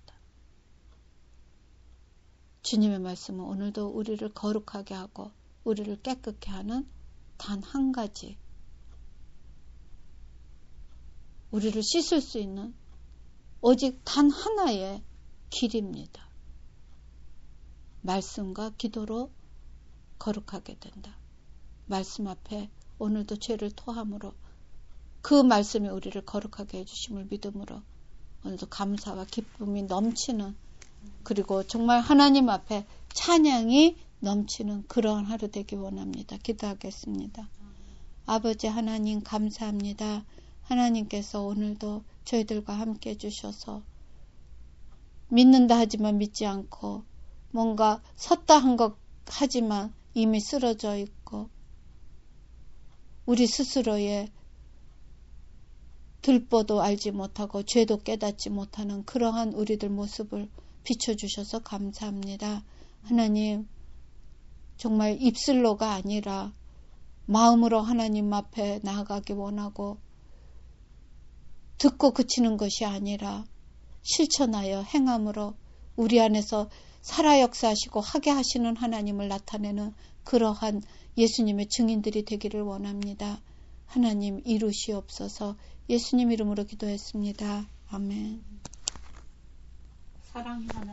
주님의 말씀은 오늘도 우리를 거룩하게 하고 우리를 깨끗게 하는 단 한 가지, 우리를 씻을 수 있는 오직 단 하나의 길입니다. 말씀과 기도로 거룩하게 된다. 말씀 앞에 오늘도 죄를 토함으로 그 말씀이 우리를 거룩하게 해주심을 믿음으로 오늘도 감사와 기쁨이 넘치는, 그리고 정말 하나님 앞에 찬양이 넘치는 그러한 하루 되기 원합니다. 기도하겠습니다. 아버지 하나님 감사합니다. 하나님께서 오늘도 저희들과 함께 해주셔서 믿는다 하지만 믿지 않고 뭔가 섰다 한 것 하지만 이미 쓰러져 있고 우리 스스로의 들보도 알지 못하고 죄도 깨닫지 못하는 그러한 우리들 모습을 비춰주셔서 감사합니다. 하나님, 정말 입술로가 아니라 마음으로 하나님 앞에 나아가기 원하고 듣고 그치는 것이 아니라 실천하여 행함으로 우리 안에서 살아 역사하시고 하게 하시는 하나님을 나타내는 그러한 예수님의 증인들이 되기를 원합니다. 하나님 이루시옵소서. 예수님 이름으로 기도했습니다. 아멘. 사랑이 하나